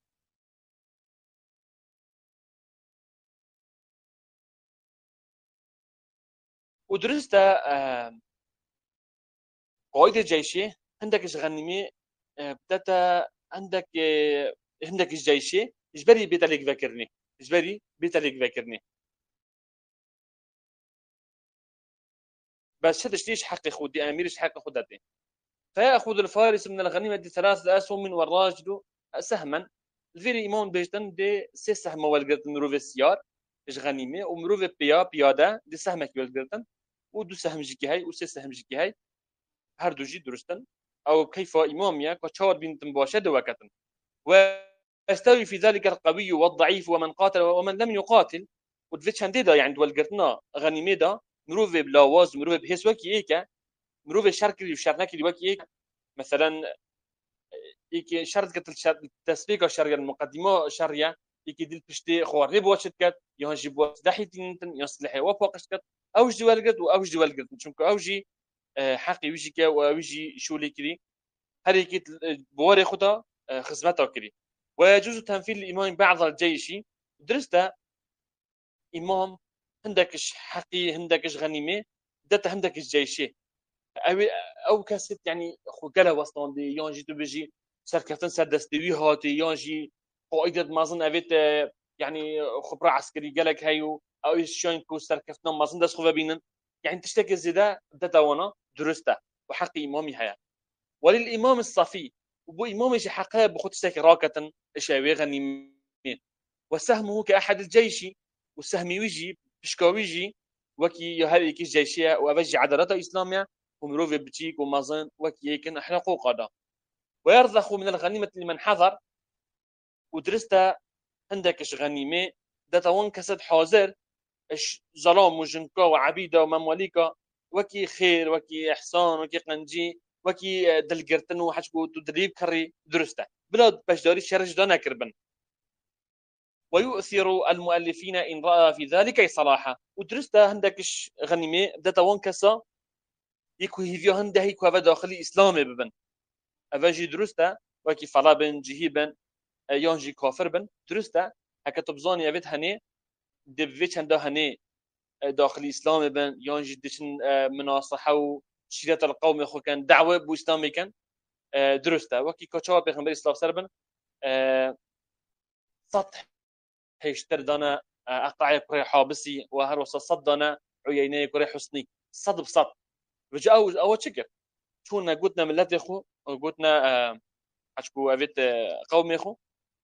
ودرست قائد الجيشي عندك غنيمي بدأت عندك الجيشي اجبري بيتاليك ذاكرني اجبري بيتاليك ذاكرني بس هذا ليش حق خودي اميرش حق خدتي فيأخذ الفارس من الغنيمة دي 3 أسهم والراجل سهما الفيري إيمان بيجتن دي 6 سهم والقرتن مروف السيار إيش غنيمة ومروف بيادة دي سهمك والقرتن ودو سهم جيكي هاي و3 سهم جيكي هاي هر دو جي درستن أو كيف إمامية كشاور بنت مباشدة وكتن ويستوي في ذلك القوي والضعيف ومن قاتل ومن لم يقاتل ودفيتش هنديدا يعني والقرتنا غنيمة دا مروف بلاواز مروف بحيث وكي إيكا مروف الشركة وشارناكي وكي إيكا مثلا إيك شرط قتل التسبيق الشرعي المقدمة الشرعية إيك دل بشتي خواري بوشت كات يهجي بوش دحيتين يصلح وفاقش كات أوج دوالقت وأوج دوالقت شنكو أوجي حقي ويجي كا ويجي شو لي كري هذيك بواري خدا خدمتها كري ويجوز تنفيذ الإمام بعض الجيش درست إمام عندكش حقي عندكش غنيمة دت عندك الجيشي او كاسيت يعني خو قالها وسطان دي يونجي تو بيجي سركتن سر دستوي هاتي يونجي قائد مازن افيت يعني خبره عسكري قالك هيو او شلون كو سركتنا مازن دس خو بينن يعني تشتكي زيدا دتاونا درسته وحق امامي هيا وللامام الصفي وبو امام شي حقها بخوت تشتكي راكه اشاوي غنيمين وسهمه كاحد الجيش والسهم يجي بشكاويجي وكي هذه كيس جيشيه وابجي عدالته اسلاميه ومروف بتيك ومازن وكيكن احنا حقوق هذا ويرزخ من الغنيمة لمن حضر ودرست عندك غنيمة دتوان كسد حاضر ظلام وجنكا وعبيدة ومماليكا وكي خير وكي إحسان وكي قنجي وكي دلقرتن وحشكو تدريب كري درسته بلا بشداري شرج دانا كربن ويؤثر المؤلفين إن رأى في ذلك صلاحا ودرست عندك غنيمة دتوان كسا يكو هيفيو هنده هيكو هذا داخلي إسلامي ببن أفاجي درسته وكي فلا بن جهيبن يانجي كافر بن درسته هكا تبزاني أفيد هني دبيت هنده هني داخلي إسلامي بن يانجي دشن مناصحة وشيرة القوم يخو كان دعوة بو إسلامي كان درسته وكي كاتشوا بيغمبر إسلام سربن سطح هيشتر دانا أقطع كري حابسي وهروس صدنا عييني كري حسني صد بصد بجا أو شكر شونا قلتنا من الذي خو قلتنا أشكو أبيت قومي خو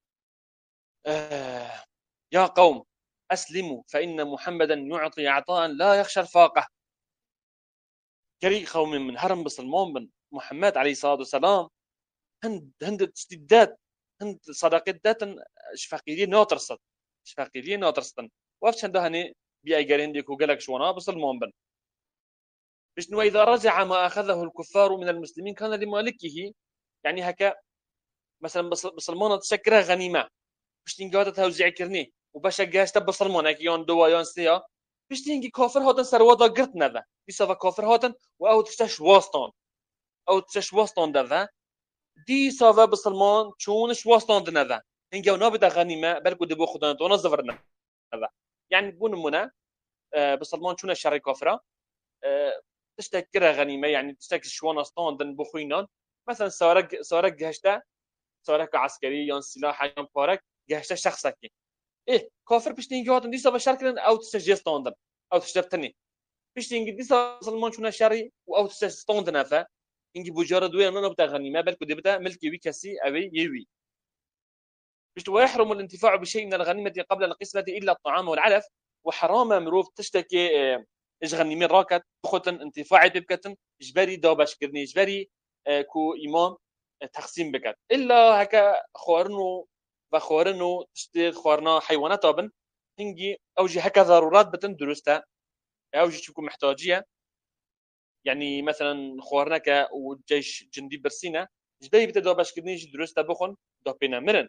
يا قوم أسلموا فإن محمدا يعطي عطاء لا يخشى الفاقة كري قوم من هرم بسلمون بن محمد عليه الصلاة والسلام هند تشديدات هند صداقات دات شفاقيلي نوترست شفاقيلي نوترستن وافش هنده هني بيأي قال هندي كوغلق شوانا بسلمون بن بشنو إذا رجع ما أخذه الكفار من المسلمين كان لمالكه يعني هكا مثلا بسلمون تشكره غنيمة باش تنقاط توزيع كرني وباش جاش تب بسلمون هيك يون دوا يون سيا باش تنقي كافر هاتن سروادا قرت نذا بيسافا كافر هاتن وأو تشتش واستون أو تشتش واستون دذا دي سافا بسلمان شونش واستون دنذا هنجا ونابدا غنيمة بلكو دبو خدان تونا زفرنا هذا يعني بون منا بسلمان شون الشر كافرة تشتكر غنيمة يعني تشتك شوان استون دن بخوينان مثلا سوارك هشتا سوارك عسكري يان سلاح يان بارك هشتا شخصك إيه كافر باش تيجي هاتن دي سافا شركن أو تشتجي ستوندن أو تشتبتني باش تيجي دي سافا بسلمان شون الشري أو تشتجي ستوندن هذا إنجي بوجارة دوية أنا نبتا غنيمة بلكو دبتا ملكي ويكسي أبي يوي ويحرم الانتفاع بشيء من الغنيمة قبل القسمة إلا الطعام والعلف وحرام مروف تشتكي إيش غنيمين راكت بخوتن انتفاع ببكتن إجباري دابش كرني إجباري كو إمام تقسيم بكت إلا هكا خوارنو وخوارنو تشتي خوارنا حيوانات بن هنجي أوجي هكا ضرورات بتن درستا أوجي تشوفكم محتاجية يعني مثلا خوارناك وجيش جندي برسينا إجباري بتدابش كرني درستا بخون دابينا مرن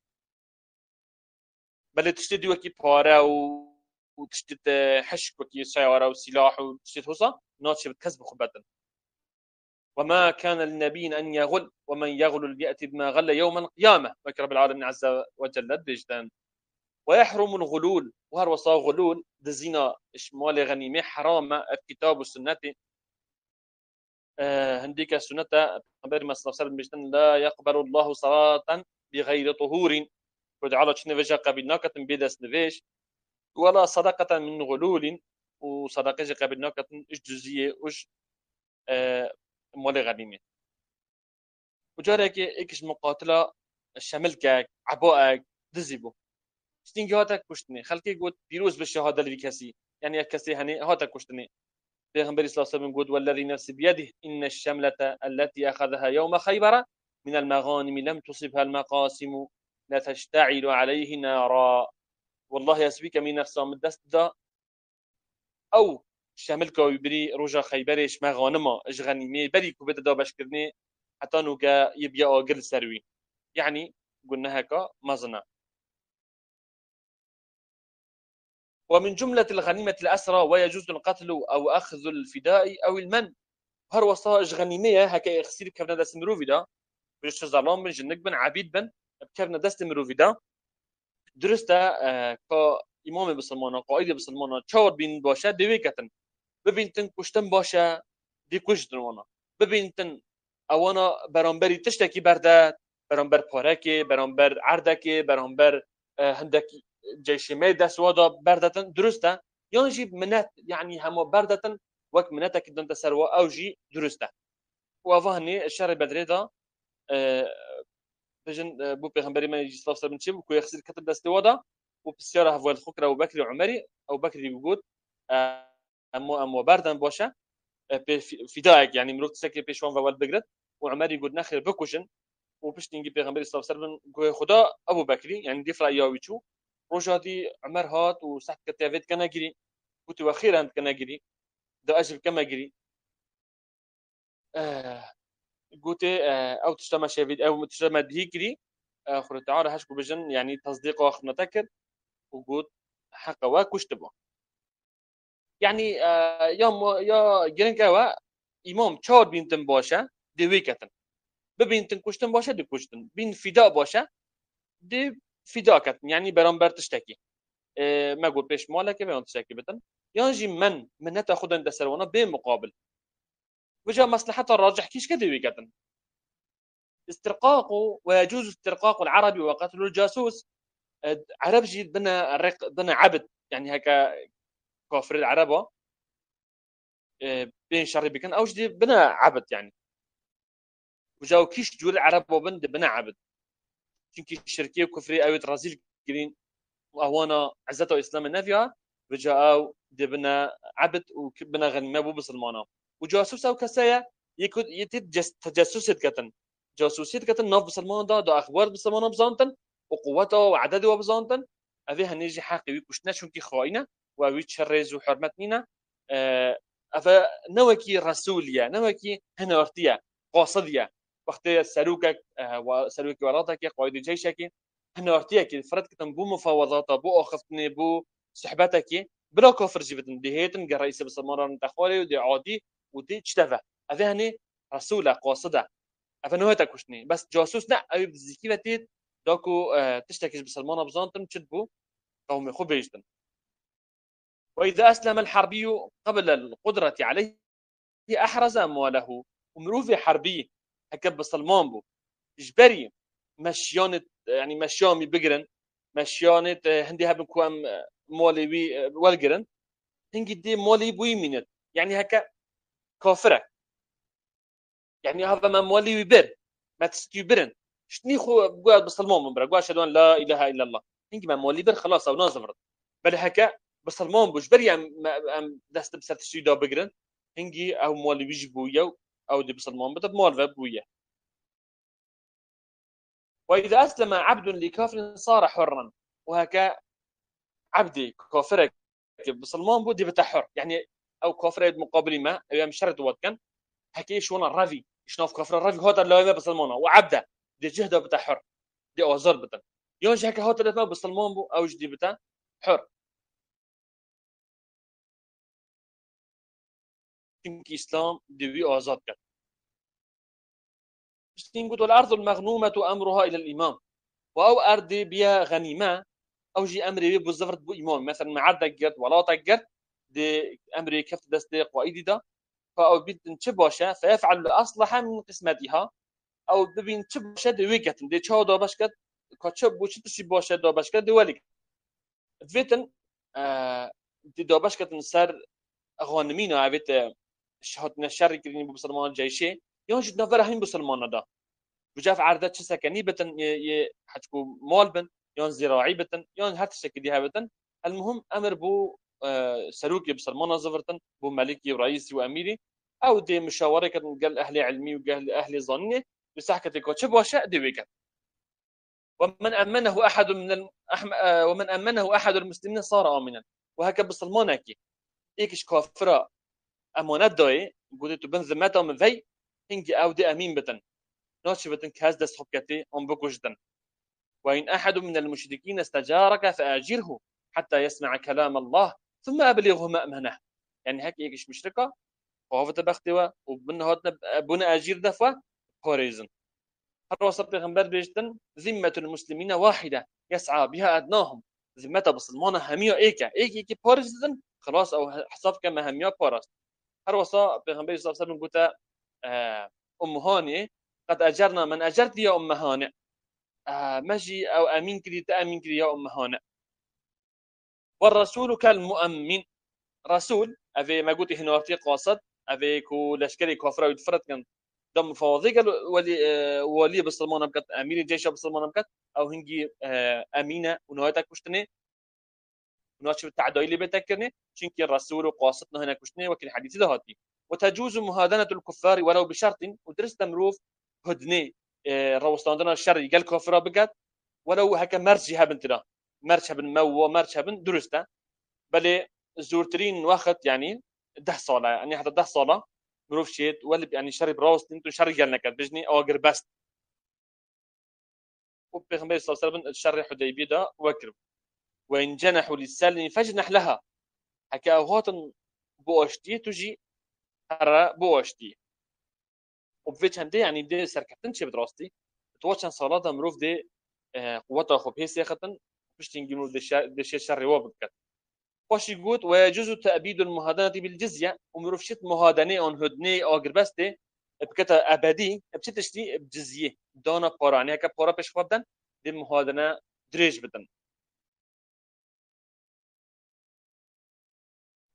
بل تشتري وكي بارا وتشتري حشك وكي سيارة وسلاح وتشتري هوسا ناتشي بتكسب خبطن وما كان للنبي أن يغل ومن يغل يأتي بما غل يوم القيامة وكي رب العالمين عز وجل دجدان ويحرم الغلول وهر وصا غلول دزينا إشمال غنيمة حرام الكتاب والسنة هنديك السنة غير ما صلى الله عليه وسلم لا يقبل الله صلاة بغير طهور ودعالة شنفجا قبلنا كتن بيدس نفيش ولا صدقة من غلول وصدقة قبلنا كتن إش جزية إش مال غنيمة وجارك إكش مقاتلة شملكك عبائك دزيبو شتين هاتك كشتني خلكي قلت بيروز بالشهادة اللي كسي يعني كسي هني هاتك كشتني پیغمبر صلى الله عليه وسلم قلت والذي نفس بيده إن الشملة التي أخذها يوم خيبر من المغانم لم تصبها المقاسم لا تشتعل عليه نارا والله يسبيك من نفسه من دست دا أو شاملك ويبري رجا خيبرش مغانمة إش غنيمة بري كوبيت دا بشكرني حتى نوكا يبيا أقل سروي يعني قلنا هكا مزنا ومن جملة الغنيمة الأسرى ويجوز القتل أو أخذ الفداء أو المن هر وصائج غنيمية هكا يخسير كفنا دست مروفيدا بجش ظلام بن جنك بن عبيد بن كفنا دست مروفيدا درستا كا إمام بسلمانا قائد بسلمانا چهار بين باشا دوي كتن ببینتن کشتن باشه دی کشتن وانا ببینتن اوانا برانبری تشتکی برده برانبر پارکی برانبر عردکی برانبر هندکی جيشمي دست وادا بردتن درسته يانجي منات يعني هم بردتن وك مناتك دنت سروا اوجي درسته وافهني الشر بدري دا بجن بو پیغمبري ما يجي صلى الله عليه وسلم كو يخسر كتب دست وادا وبسياره هفوال خكره وبكري وعمري او بكري يقول امو بردن باشه فداك يعني مروت سكي بيشوان وول بقرت وعمر يقول نخير بكوشن وبشتينجي پیغمبر صلى الله عليه وسلم خدا ابو بكري يعني دي فراياويچو روجاتي عمر هات وسحت كتافيت كنا جري قلت واخيرا كنا جري ده اجل كما جري قلت او تشتما شافيد او تشتما دهيكري اخر تعالى هشكو بجن يعني تصديق واخر نتكر وقلت حق واكشتبه يعني یا گرنگه امام چهار بینتن باشه دوی کتن ببینتن کشتن باشه دی کشتن بین فدا باشه دی فدا کتن يعني برانبر تشتكي ما قول بيش مالك بيان تشتكي بتن يانجي من نتاخذ عند سروانا بمقابل وجا مصلحة الراجح كيش كدوي كتن استرقاق ويجوز استرقاق العربي وقتل الجاسوس عرب جي بنا رق بنا عبد يعني هكا كافر العربة بين شر بكن أو جدي بنا عبد يعني وجاو كيش جول العرب وبند بنا عبد چونکی شركية وكفري أو رازيل كرين وأهوانا عزته إسلام النافية بجاء دبنا عبد وبنا غنيمة بو بسلمانا وجاسوس أو كسايا يكون يتد تجسس كتن جاسوسية كتن ناف بسلمان دا أخبار بسلمانا بزانتن وقوته وعدده وبزانتن أبي هنيجي حقي ويكوشنا شونكي خاينة وأبي تشرز وحرمتنينا أفا نوكي رسولية نوكي هنارتية قاصدية وقت سلوكك وسلوك ولاتك قائد جيشك هنارتيك فرد كتن بو مفاوضات بو أخفتني بو صحبتك بلا كفر جبتن دهيتن جرئيس بسلمان تخالي ودي عادي ودي تشتفى أفا هني رسولة قاصدة أفا نوهتا كوشني بس جاسوس نا أبي بزيكي بتيت داكو تشتكي بسلمان بزانتن تشدبو قوم خو بيجتن وإذا أسلم الحربي قبل القدرة عليه أحرز أمواله ومروفي حربي هكا بسلمان بو إجباري مشيانة يعني مشيامي بقرن مشيانة هندي هبن كوام مولي بي والقرن هنجي دي مولي بوي منت يعني هكا كافرة يعني هذا ما مولي ببر ما تستيبرن شني خو بقول بسلمان من برا قول أشهد أن لا إله إلا الله هنجي ما مولي بر خلاص أو نازفرت بل هكا بسلمان بوش بري أم دست بسات الشيدا بقرن هنجي أو مولي بيجي بويا أو دي بسلمان بدأ مول بويا وإذا أسلم عبد لكافر صار حرا وهكا عبدي كافرك بسلمان بودي بتحر يعني أو كافر مقابل ما أيام شرط وكان هكي شو أنا الرافي شناف كافر الرافي هذا اللي ما بسلمانه وعبده دي جهده بتحر دي أوزر بتن يونج هكا هذا اللي ما بسلمان بو أو جدي بتا حر كنك إسلام دي أوزر كان تقول الأرض المغنومة أمرها إلى الإمام وأو أرض بيا غنيمة أو جي أمري بو زفرت بو إمام مثلا معدك قرد ولا تقرد دي أمري كفت دستيق وإيدي ده فأو بيتن تشبوشة فيفعل الأصلح من قسمتها أو ببين تشبوشة دي ويكتن دي تشاو دو باشكت كتشب وش تشبوشة دو باشكت دي وليك فيتن دي دو باشكت نسر غانمين عبيت شهد نشر كريني بسلمان جيشي يونجد نفر هين بسلمان ده بجاف عردة سكني بتن حتكو مال بن يون زراعي بتن يون هات شكل بتن المهم أمر بو سلوكي بسلمان زفرتن بو ملكي ورئيسي وأميري أو دي مشاورة كان قال أهلي علمي وقال أهلي ظني بسحكة كوتشب وشاء دي ويكن ومن أمنه أحد من ومن أمنه أحد المسلمين صار آمنا وهكذا بسلمان أكي إيكش كافرة أمانات دوي قلت بن ذمتهم من ذي هنجي أو دي أمين بتن نوشي بتن كاز دست حكتي أم بكوجدن وإن أحد من المشركين استجارك فأجره حتى يسمع كلام الله ثم أبلغه مأمنه يعني هيك إيش مشركة وهو تبختوا وبن هاتنا بنا أجير دفوا هوريزن هر وصل پیغمبر بيجتن ذمة المسلمين واحدة يسعى بها أدناهم ذمة بسلمانة همية إيكا بارزن خلاص أو حساب كما همية بارز هر وصل پیغمبر صلى الله عليه وسلم قلت أم هاني قد أجرنا من أجرت يا أم هانئ مجي أو أمين كري تأمين كري يا أم هانئ والرسول كالمؤمن رسول أفي ما قلت هنا وقتي قاصد أفي كو لشكري كفر ويتفرد كان دم فواضي قال ولي بسلمان بكت أمير الجيش بسلمان بكت أو هنجي أمينة ونهايتك كشتني ونهايتك التعدي اللي بتكرني شنك الرسول وقاصدنا هنا كشتني وكل حديث ده هاتي وتجوز مهادنة الكفار ولو بشرط ودرست مروف هدني روستاندنا الشر قال كفر بكت ولو هكا مرجها بنتنا مرجها بن مو مرجها بن درسته بل زورترين وقت يعني 10 صالة يعني حتى 10 صالة مروف شيت ولا يعني شرب راست انتو شر قالنا كد بجني او قربست وبيغمبر صلى الله عليه وسلم الشر حديبيه ده وكرب وان جنحوا للسلم فاجنح لها هكا هوتن بوشتي تجي هرا بوشتي وبفيتش هندي يعني دي سركتن شي بدراستي توشن صلاة مروف دي قوتها خو بهي سيختن باش تنجنو دي شر وابكت واش يقول ويجوز تأبيد المهادنة بالجزية ومروف شت مهادنة أن هدنة أو قربستة بكتا أبدي بتشتري بجزية دانا بارا يعني هكا بارا بيش فبدن دي مهادنة دريج بدن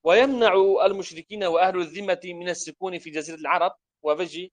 ويمنع المشركين وأهل الذمة من السكون في جزيرة العرب. وفجي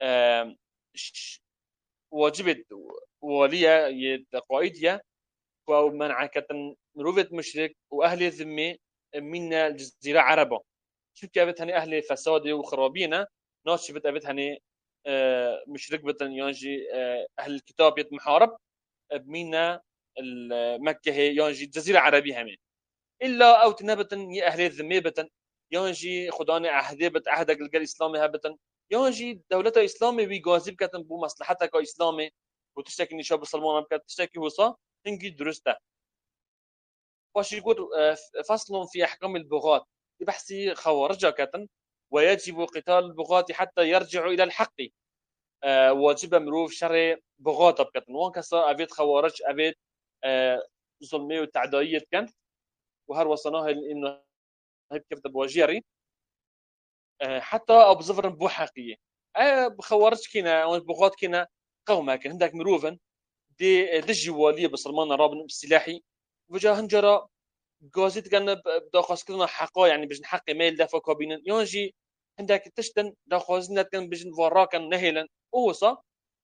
واجبت وليا يتقايديا ومنع كتن مروفة مشرك وأهل الذمة من الجزيرة عربة. شو كابت هني أهل فساد وخرابينا ناس شفت أبت هني مشرك بتن يانجي أهل الكتاب يت محارب بمينا مكة هي يانجي جزيرة عربية همين إلا أو تنبتن يا أهل الذمة بتن يانجي خداني عهدي بت عهدك الجل إسلامي هبتن يانجي دولة إسلامي ويجازب كتن بو مصلحتك إسلامي وتشتكي نشاب سلمان بكت تشتكي وصا هنجي درسته. واش يقول فصل في أحكام البغاة بحث خوارج كتن ويجب قتال البغاة حتى يرجعوا إلى الحق. واجب مروف شر بغاة بكتن وان كسا أبيت خوارج أبيت ظلمي وتعدائية كان وهر وصناها إنه هيك كيف بواجيري حتى أبو زفر بو حقيقية بخوارج كنا بغاة كنا قوما كان عندك مروفن دي دجي والية بسلمان رابن بسلاحي وجا هنجرا جوزيت كان داخل كنا حقا يعني بجن حق ميل دفع كابين يونجي عندك تشتن داخل كان بجن وراكا نهلا اوصا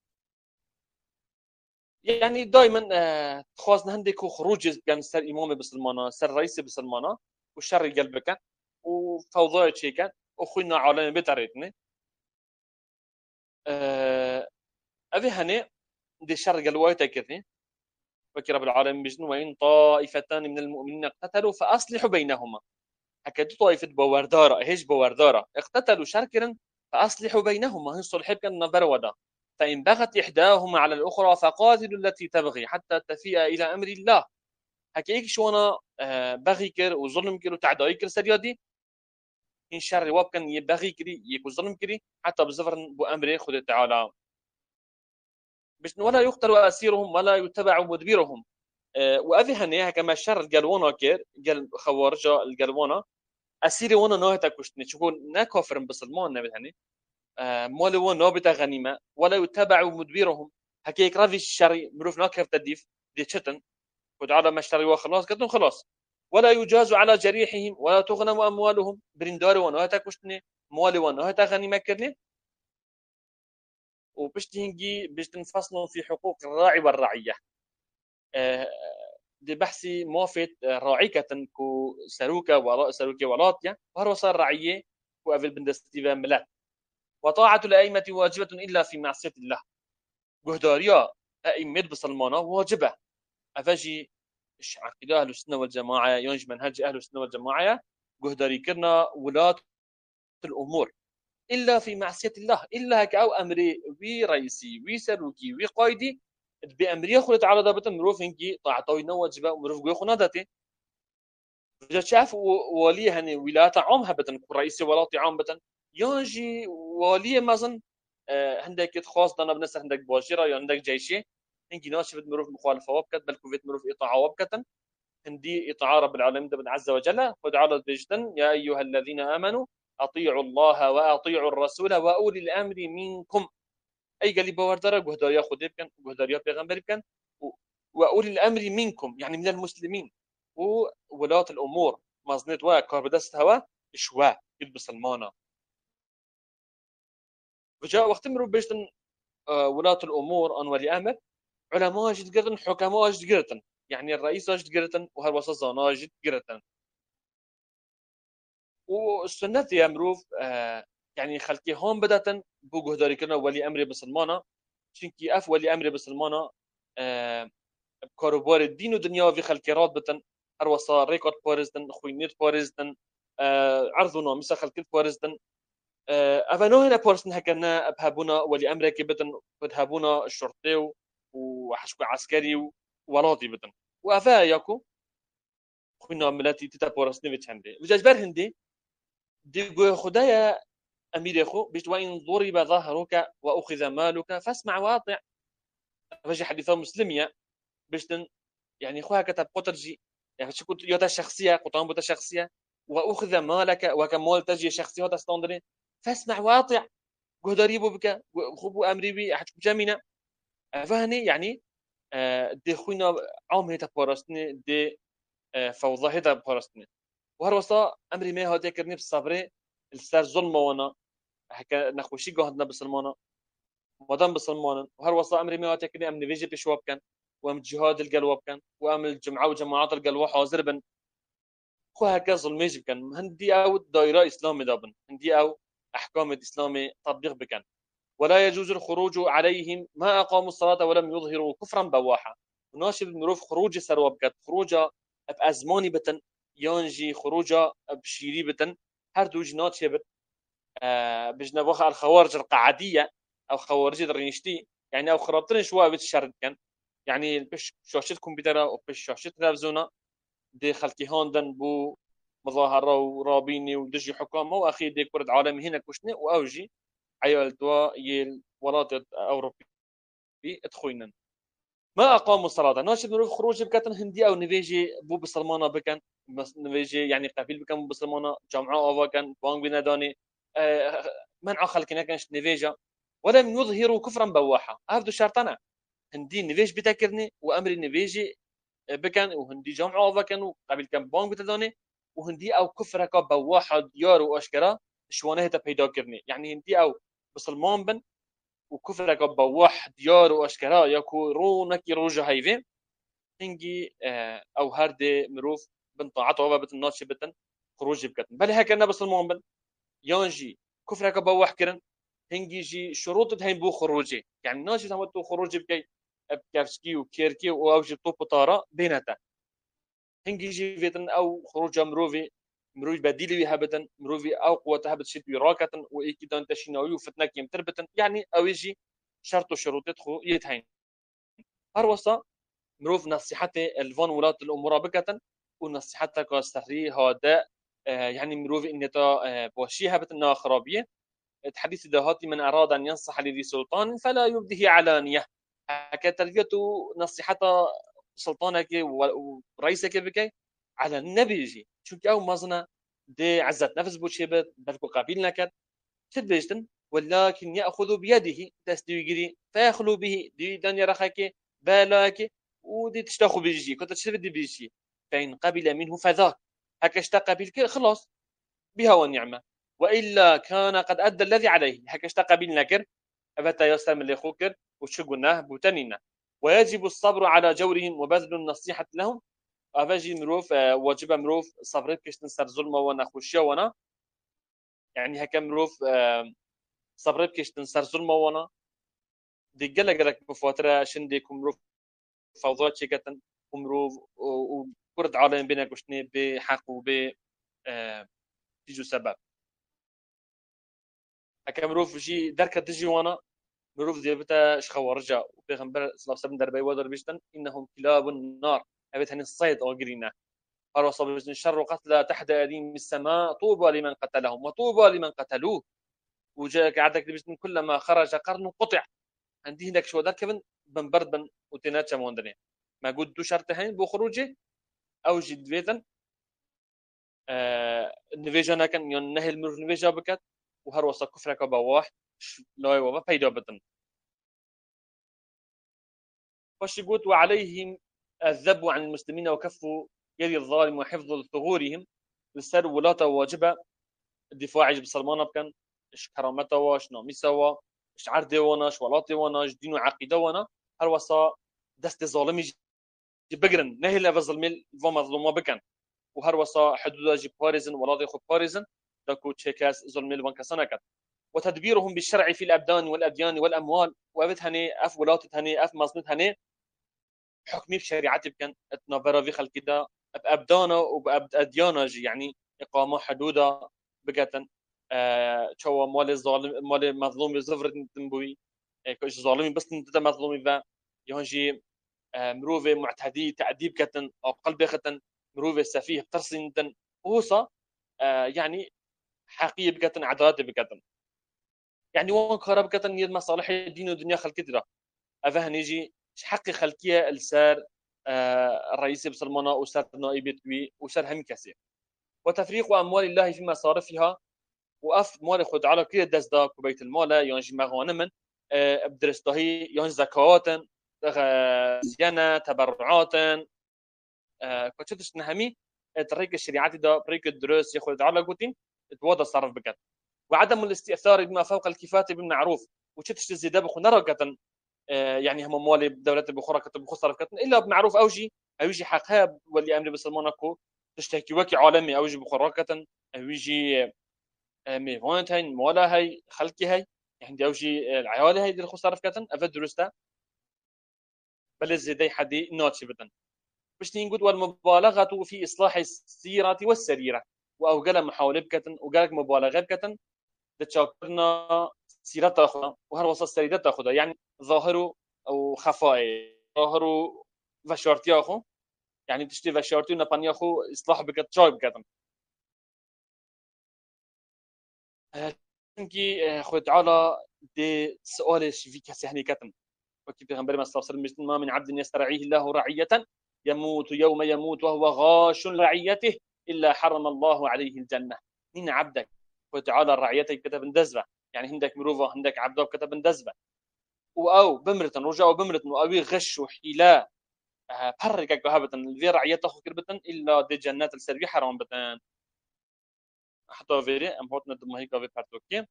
يعني دائما خاصنا عندك خروج كان سر امام بسلمانه سر رئيس بسلمانه وشر قلبك وفوضى شيء كان اخونا عالم بتريتني ابي هني دي شر قلوايتك كذي فكر رب العالمين بجن وان طائفتان من المؤمنين اقتتلوا فاصلحوا بينهما هكذا طائفة بوردارة هيش بوردارة اقتتلوا شركرا فأصلحوا بينهما هن صلح كان برودا فإن بغت إحداهما على الأخرى فقاتلوا التي تبغي حتى تفيء إلى أمر الله هكيك شو أنا بغي كر وظلم كر وتعدائي كر سريادي إن شر واب كان يبغي كري يكو ظلم كري حتى بزفر بأمره خذ تعالى بس ولا يقتل أسيرهم ولا يتبع مدبرهم وأذي هنيها كما شر القلوانا كر قال خوارجة القلوانا اسيري وانا نوهتا كشتني تشوفون ناكوفرن بسلمان نبي هني مولي وانا نوبتا غنيمة ولا يتبعوا مدبيرهم هكيك رافي الشري مروف ناكف تديف دي تشتن ودعا ما اشتري وخلاص قدن خلاص ولا يجاز على جريحهم ولا تغنم اموالهم برنداري وانا نوهتا كشتني مولي وانا نوهتا غنيمة كرني وبشتهنجي بشتنفصلوا في حقوق الراعي والرعية دي بحثي موافت راعيكة كو سروكة ولا سروكة ولاتيا وهو صار رعية وأفل بندستيفا ملات وطاعة الأئمة واجبة إلا في معصية الله جهداريا أئمة بسلمانة واجبة أفجي عقيدة أهل السنة والجماعة ينج منهج أهل السنة والجماعة جهداري كرنا ولاة الأمور إلا في معصية الله إلا كأو أمري وي رئيسي وي سروكي وي قايدي بأمرية خلت على ضابط مروف إنكي طاعتوي نواجبة مروف قوي خنادتي جا شاف ولي هني ولاية عام هبتن رئيس ولاية عام بتن يانجي ولي مازن عندك خاص دنا بنس عندك باشرة يا عندك جيشي إنكي ناس شفت مروف مخالفة وبكت بل كوفيت مروف إطاعة وبكتن هندي إطاعة رب العالمين دبن عز وجل قد على بجتن يا أيها الذين آمنوا أطيعوا الله وأطيعوا الرسول وأولي الأمر منكم أي قال لي بوردرة جهداريا خديب كان جهداريا بيغمبر كان وأولي الأمر منكم يعني من المسلمين وولاة الأمور مازنيت وا كاربدست هوا شوا يلبس المانا وجاء وقت مرو بيشتن ولاة الأمور أن ولي أمر علماء جد قرتن حكماء جد قرتن يعني الرئيس جد قرتن وهالوسط جد قرتن والسنة يا مروف يعني خلقي هون بدأتن بو جهداري كنا ولي أمر بسلمانا چونكي أف ولي أمر بسلمانا بكاروبار الدين ودنيا في خلقي راد بتن هر وصا ريكورد بارزدن خوينيت بارزدن عرضنا مسا خلقي بارزدن أفنو هنا بارزدن هكنا أبهابونا ولي أمر كبتن بدهابونا الشرطي وحشكو عسكري ولاطي بتن وأفا ياكو خوينا ملاتي تتا بارزدن بتشندي وجاجبر هندي دي خدايا أمير أخو بيش وإن ضرب ظهرك وأخذ مالك فاسمع واطع فجي حديثة مسلمية بيشتن يعني خوها كتب قطرجي يعني شو كنت يوتا شخصية قطعان بوتا شخصية وأخذ مالك وكمول تجي شخصية هذا استندري فاسمع واطع قدريبو بك وخبو أمري بي أحد جامينا فهني يعني دي خوينا عام هيتا بارستني دي فوضى هيتا بارستني وهروسا امري ما هاتي كرني بالصبر السر ظلم وانا هكا نخوشي قهدنا بسلمانا مدام بسلمان وهروسا امري ما هاتي كرني ام نفيجي بشواب كان وام جهاد القلوب كان وام الجمعه وجماعات القلوب حاضر بن خو هكا ظلميج بكن هندي او دائره اسلامي دابن هندي او احكام الاسلامي تطبيق بكن ولا يجوز الخروج عليهم ما اقاموا الصلاه ولم يظهروا كفرا بواحا ناشب المروف خروج سروا بكت خروجا بازماني بتن يانجي خروجا بشيري بتن هر دو جنات شبت بجنبوخ الخوارج القعديه او خوارج الرينشتي يعني او خرابتن شويه بتشرد كان يعني بش شاشة كمبيوتر او بش شاشة تلفزيون دي خلقي هوندن بو مظاهرة ورابيني ودجي حكامة واخي دي كرة عالمي هنا كشني واوجي عيال دوا يل ولات اوروبي اتخوينن ما اقاموا الصلاة ناشد نروح خروج بكاتن هندي او نفيجي بو بسلمانة بكن بس نفيجي يعني قبيل بكن بسلمانة جامعة اوفا كان بانج بناداني منع خلقنا كانش نفيجا ولم يظهروا كفرا بواحا هذا شرطنا هندي نفيج بتاكرني وامري نفيجي بكن وهندي جامعة اوفا كان قبيل كان بانج بتداني وهندي او كفرك بواحد ديار واشكرا شوانه پیدا کرنی يعني هندي او بسلمان بن وكفرك بواح ديار واشكرا يكو رونك روجا هيفي هنجي او هردي مروف بن طاعته وبا بتن ناتش بتن خروج بكتن بل هكذا بسلمان بن يانجي كفرك بواح كرن هنجي جي شروط هين بو خروجي يعني ناشي تمتو خروج بكي بكافسكي وكيركي واوجي طوب طارا بينتا هنجي جي فيتن او خروج مروفي مروي بديلي هبتن مروفي او قوة هبت شيت وراكتن وايكي دان تشيناوي وفتنك يمتربتن يعني او يجي شرط وشروط تدخو يتهين هروسا مروف نصيحتي الفون ولات الامور بكتن ونصيحتها كاستري هذا يعني مروف ان تا بوشيها بتنا خرابيه تحديث دهاتي من اراد ان ينصح لذي سلطان فلا يبديه علانيه هكا تربيته نصيحتها سلطانك ورئيسك بكي على النبي يجي شو او مزنا دي عزت نفس بوشيبت بلكو قابل نكد تدبجتن ولكن ياخذ بيده تستيجري فيخلو به دي دنيا رخاكي بالاكي ودي تشتاخو بيجي كنت تشتبدي بيجي فإن قبل منه فذاك هكا اشتاق بك خلاص بها والنعمة وإلا كان قد أدى الذي عليه هكا اشتاق بالنكر أبتا يسلم اللي خوكر وشقناه بوتنينا ويجب الصبر على جورهم وبذل النصيحة لهم أفاجي مروف واجب مروف صبرت كش تنسر ظلمة وانا خوشيا وانا يعني هكا مروف صبرت كش تنسر ظلمة وانا دي قلق بفترة شندك مروف فوضات شيكتن ومروف وكرة عالم بينك وشني بحق وب تيجو سبب هكا مروف جي دركة تجي وانا مروف دي بتا شخورجا وبيغمبر صلى الله عليه وسلم دربي ودر بيشتن إنهم كلاب النار أبيت هني الصيد أو قرينا قال وصل الشر قتلى تحت أديم السماء طوبى لمن قتلهم وطوبى لمن قتلوه وجاء قعدك بيشتن كلما خرج قرن قطع عندي هناك شو ذاك بن برد بن وتنات شموندني ما قد دو شرطهين بخروجي أو جد بيتن نفيجانا كان ينهي المروف نفيجا بكت وهروسا كفرك بواح لا يوبا بيدا بتن فشقوت وعليهم الذب عن المسلمين وكف يد الظالم وحفظ ثغورهم لسر ولاته واجبة الدفاع عن بسلمان بكن اش كرامته واش نامي سوا اش عرضه وانا اش ولاته وانا اش دين وعقيده وانا هروسا دست ظالمي بقرن نهي لا ظلم ومظلومه بكن وهروسا حدود جي باريزن ولاده خو باريزن داكو تشيكاس ظلم البنكسنكت وتدبيرهم بالشرع في الابدان والاديان والاموال وابتهني اف ولاتتهني اف مصنتهني حكمي بشريعتي بكن اتنافرا في خلق كده بابدانا وباديانا يعني اقامه حدوده بكتن شو مال الظالم مال المظلوم زفرت تنبوي كش ظالمي بس انت مظلومي ذا يهجي مروفه معتدي تعذيب كتن او قلب كتن مروفه سفيه ترسنتن وصا يعني حقيقي بكتن عدالة بكتن يعني وان خرب كتن يد مصالح الدين والدنيا خلقتها افه نيجي حقي خلقيه السار الرئيس بسلمانة وسار نائب توي وسار هم كثير وتفريق اموال الله في مصارفها واف مال خد على كده دزداك وبيت المال ينجي مغانما بدرستهي ينجي زكوات زيانة تبرعات كتشتش نهمي طريق الشريعة دا طريق الدروس ياخذ على قوتين توضى صرف بكت وعدم الاستئثار بما فوق الكفاية بالمعروف وشتش الزيادة بخو نرقة يعني هم موالي بدولة بخورة كتب بخو صرف كتن إلا بمعروف أوجي أوجي حقها واللي أمر بسلمونكو تشتكي وكي عالمي أوجي بخورة كتن أوجي ميفونت هاي مولا هاي خلقي هاي يعني أوجي العيالة هاي دي خو صرف كتن أفد درستا بل الزيادة حدي نوتشي بدن باش نقول والمبالغة في إصلاح السيرة والسريرة وأوجل محاولة بكتن وقالك مبالغة بكتن تشاكرنا سيرة تأخذها وهر وصل سريرة تأخذها يعني ظاهر أو خفاء ظاهر وشارتي أخو يعني تشتي وشارتي ونبني أخو إصلاح بكت شاي بكتن كي خد تعالى دي سؤال في كسهني كتن وكي بيغمبر ما صلى الله عليه وسلم ما من عبد يسترعيه الله رعية يموت يوم يموت وهو غاش رعيته إلا حرم الله عليه الجنة من عبدك وتعالى رعيتك كتب اندزبة يعني هندك مروفة هندك عبده كتب اندزبة أو بمرتن رجعوا بمرتن أو غش وحيلة بحركك وهبتن في رعيته كربتن إلا دي جنات السربي حرام بتن حتى فيري أم هوتنا دم هيك في بارتوكي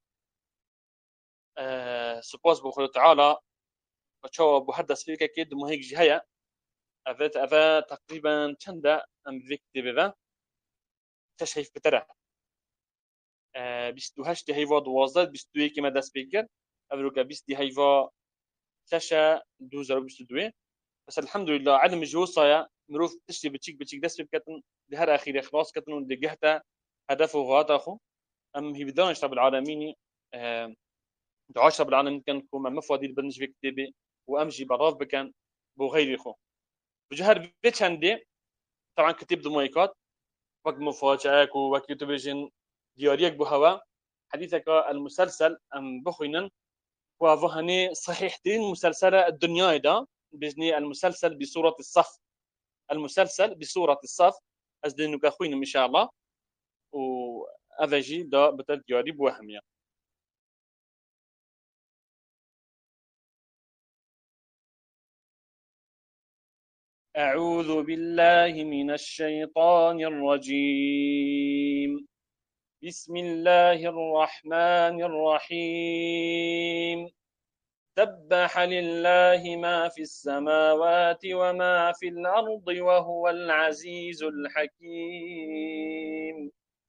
سبوز بخلو تعالى وشو بحدث فيك كيد دم هيك جهية أفا تقريبا چنده أم فيكتي بذا تشهيف بتره بیست و هشت هیوا دوازده بیست و یکی مدى سبيكر أفروكا بیست هیوا تشا 2022 بس الحمد لله علم جوصايا مروف تشتي بتشيك دس بكتن لهر أخير خلاص كتن ودقهتا هدف وغاتا أخو أم هي بدون أشرب العالمين دعاش رب العالمين كان كوما مفادي البرنج في كتابي وأمشي براف بكان بغير أخو بجهر بيتش عندي طبعا كتب دمويكات وقت مفاجأك وقت يوتيوبيجن دياريك بهوا حديثك المسلسل أم بخوينن وفهني صحيح دين مسلسل الدنيا دا بجني المسلسل بصورة الصف المسلسل بصورة الصف أزدينك أخوين إن شاء الله وأفجي دا بتل دياري بوهمية أعوذ بالله من الشيطان الرجيم بسم الله الرحمن الرحيم سبح لله ما في السماوات وما في الأرض وهو العزيز الحكيم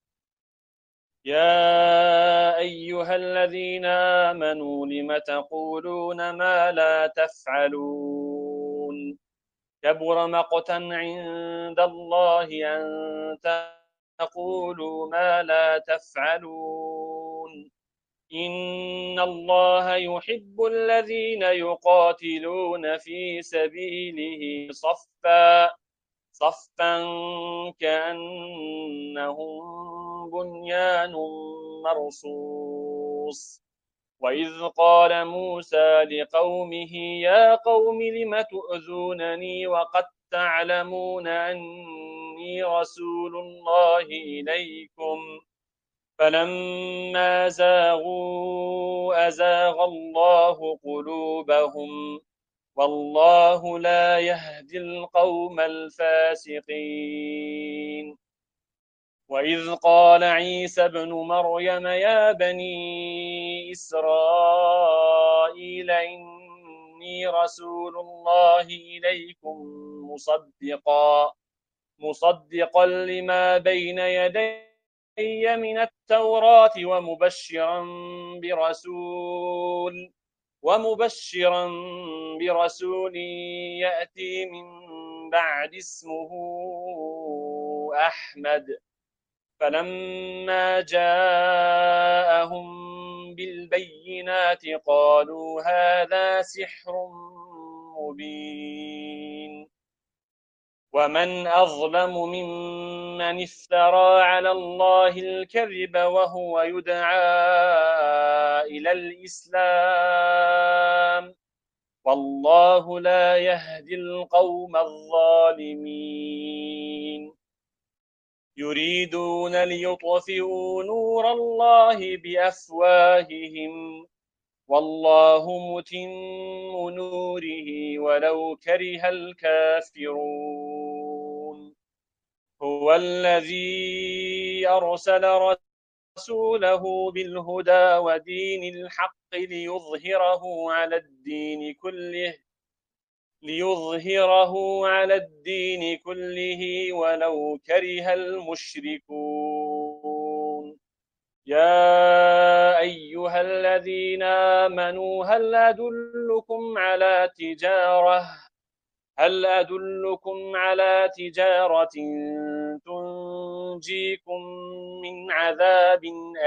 يا أيها الذين آمنوا لم تقولون ما لا تفعلون كبر مقتا عند الله أن تقولوا ما لا تفعلون إن الله يحب الذين يقاتلون في سبيله صفا كأنهم بنيان مرصوص وإذ قال موسى لقومه يا قوم لم تؤذونني وقد تعلمون أني رسول الله إليكم فلما زاغوا أزاغ الله قلوبهم والله لا يهدي القوم الفاسقين وإذ قال عيسى ابن مريم يا بني إسرائيل إني رسول الله إليكم مصدقا لما بين يدي من التوراة ومبشرا برسول يأتي من بعد اسمه أحمد فلما جاءهم بالبينات قالوا هذا سحر مبين ومن أظلم ممن افترى على الله الكذب وهو يدعى إلى الإسلام والله لا يهدي القوم الظالمين يريدون ليطفئوا نور الله بأفواههم والله متم نوره ولو كره الكافرون هو الذي أرسل رسوله بالهدى ودين الحق ليظهره على الدين كله ولو كره المشركون. يا أيها الذين آمنوا هل أدلكم على تجارة تنجيكم من عذاب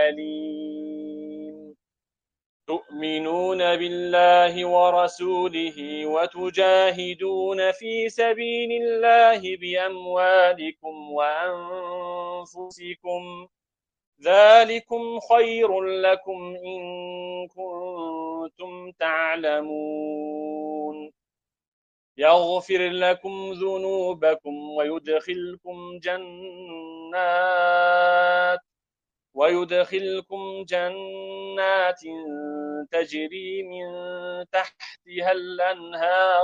أليم تؤمنون بالله ورسوله وتجاهدون في سبيل الله بأموالكم وأنفسكم ذلكم خير لكم إن كنتم تعلمون يغفر لكم ذنوبكم ويدخلكم جنات تجري من تحتها الأنهار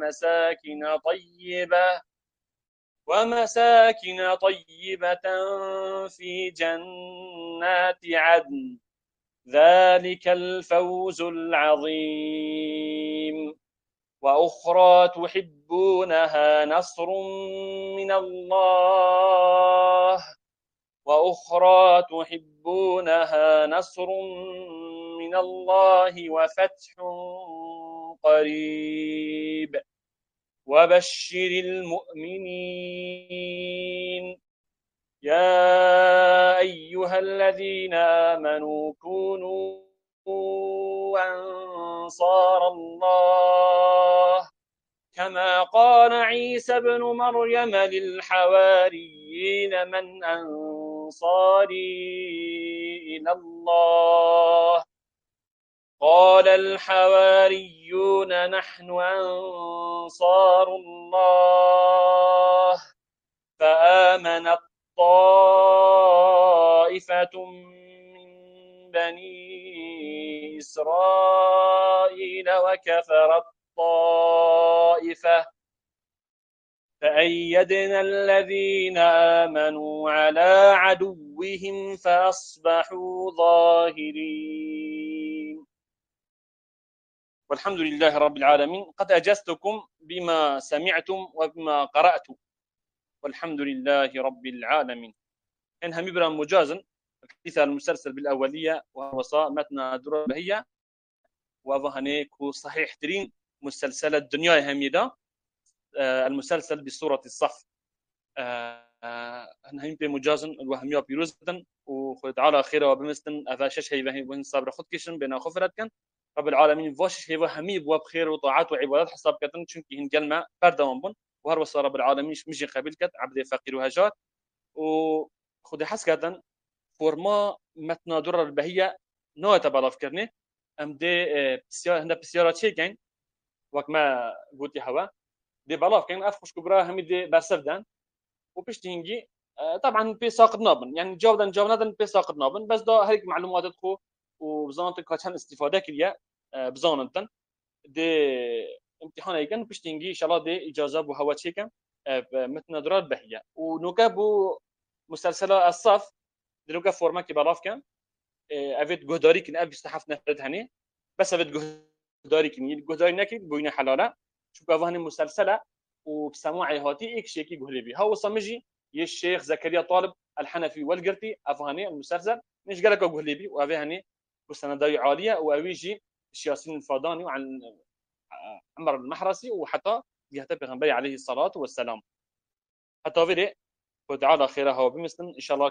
ومساكن طيبة في جنات عدن ذلك الفوز العظيم. وأخرى تحبونها نصر من الله وفتح قريب وبشر المؤمنين. يا أيها الذين آمنوا كونوا أنصار الله كما قال عيسى ابن مريم للحواريين من أنصاري إلى الله قال الحواريون نحن أنصار الله فآمنت طائفة من بني إسرائيل وكفرت طائفة فأيدنا الذين آمنوا على عدوهم فأصبحوا ظاهرين. والحمد لله رب العالمين. قد أجزتكم بما سمعتم وبما قرأت والحمد لله رب العالمين. إنها مبرا مجازا الحديث المسلسل بالأولية وهو متن درر بهية وظهنيك صحيح ترين مسلسل الدنيا هميدا المسلسل بصورة الصف هم بمجازا الوهمية بيروزدا وخد على خيره وبمستن أفاشش هي وهن صبر خد كشن بين خفرت كان رب العالمين فاشش هي وهمي بخير وطاعات وعبادات حساب كتن شنكي هن كلمة بردوان بن وهر وصار رب العالمين مش قبل كت عبد فقير وهجات وخد حس كتن فورما متنا درر البهية نوع تبع فكرني أم دي هنا بسيارة شيء كان وكما قلت هوا دي بلاف كان أفخش كبرى هم دي بسفدان وبيشتينجي طبعا بي ساقط نابن يعني جاودن بي ساقط نابن بس ده هيك معلومات تدخو وبزانتك كان استفادة كليا بزانتن دي امتحان يكن بيشتينجي إن شاء الله دي إجازة وهوا شيء متنا درر البهية ونوكابو مسلسل الصف دلوقتي فورما كي بلاف كان افيد جهداري كن ابي استحف نفرد هني بس افيد جهداري كن الجهداري نكي بوينا حلاله شو كافهني مسلسله وبسماعي هاتي اك شيكي جهلبي هو صمجي يا الشيخ زكريا طالب الحنفي والقرتي افهني المسلسل مش قالك جهلبي وافهني وسنداي عاليه واويجي الشياسين الفاداني وعن عمر المحرسي وحتى جهته پیغمبر عليه الصلاه والسلام حتى فيدي وتعالى خيرها وبمثل ان شاء الله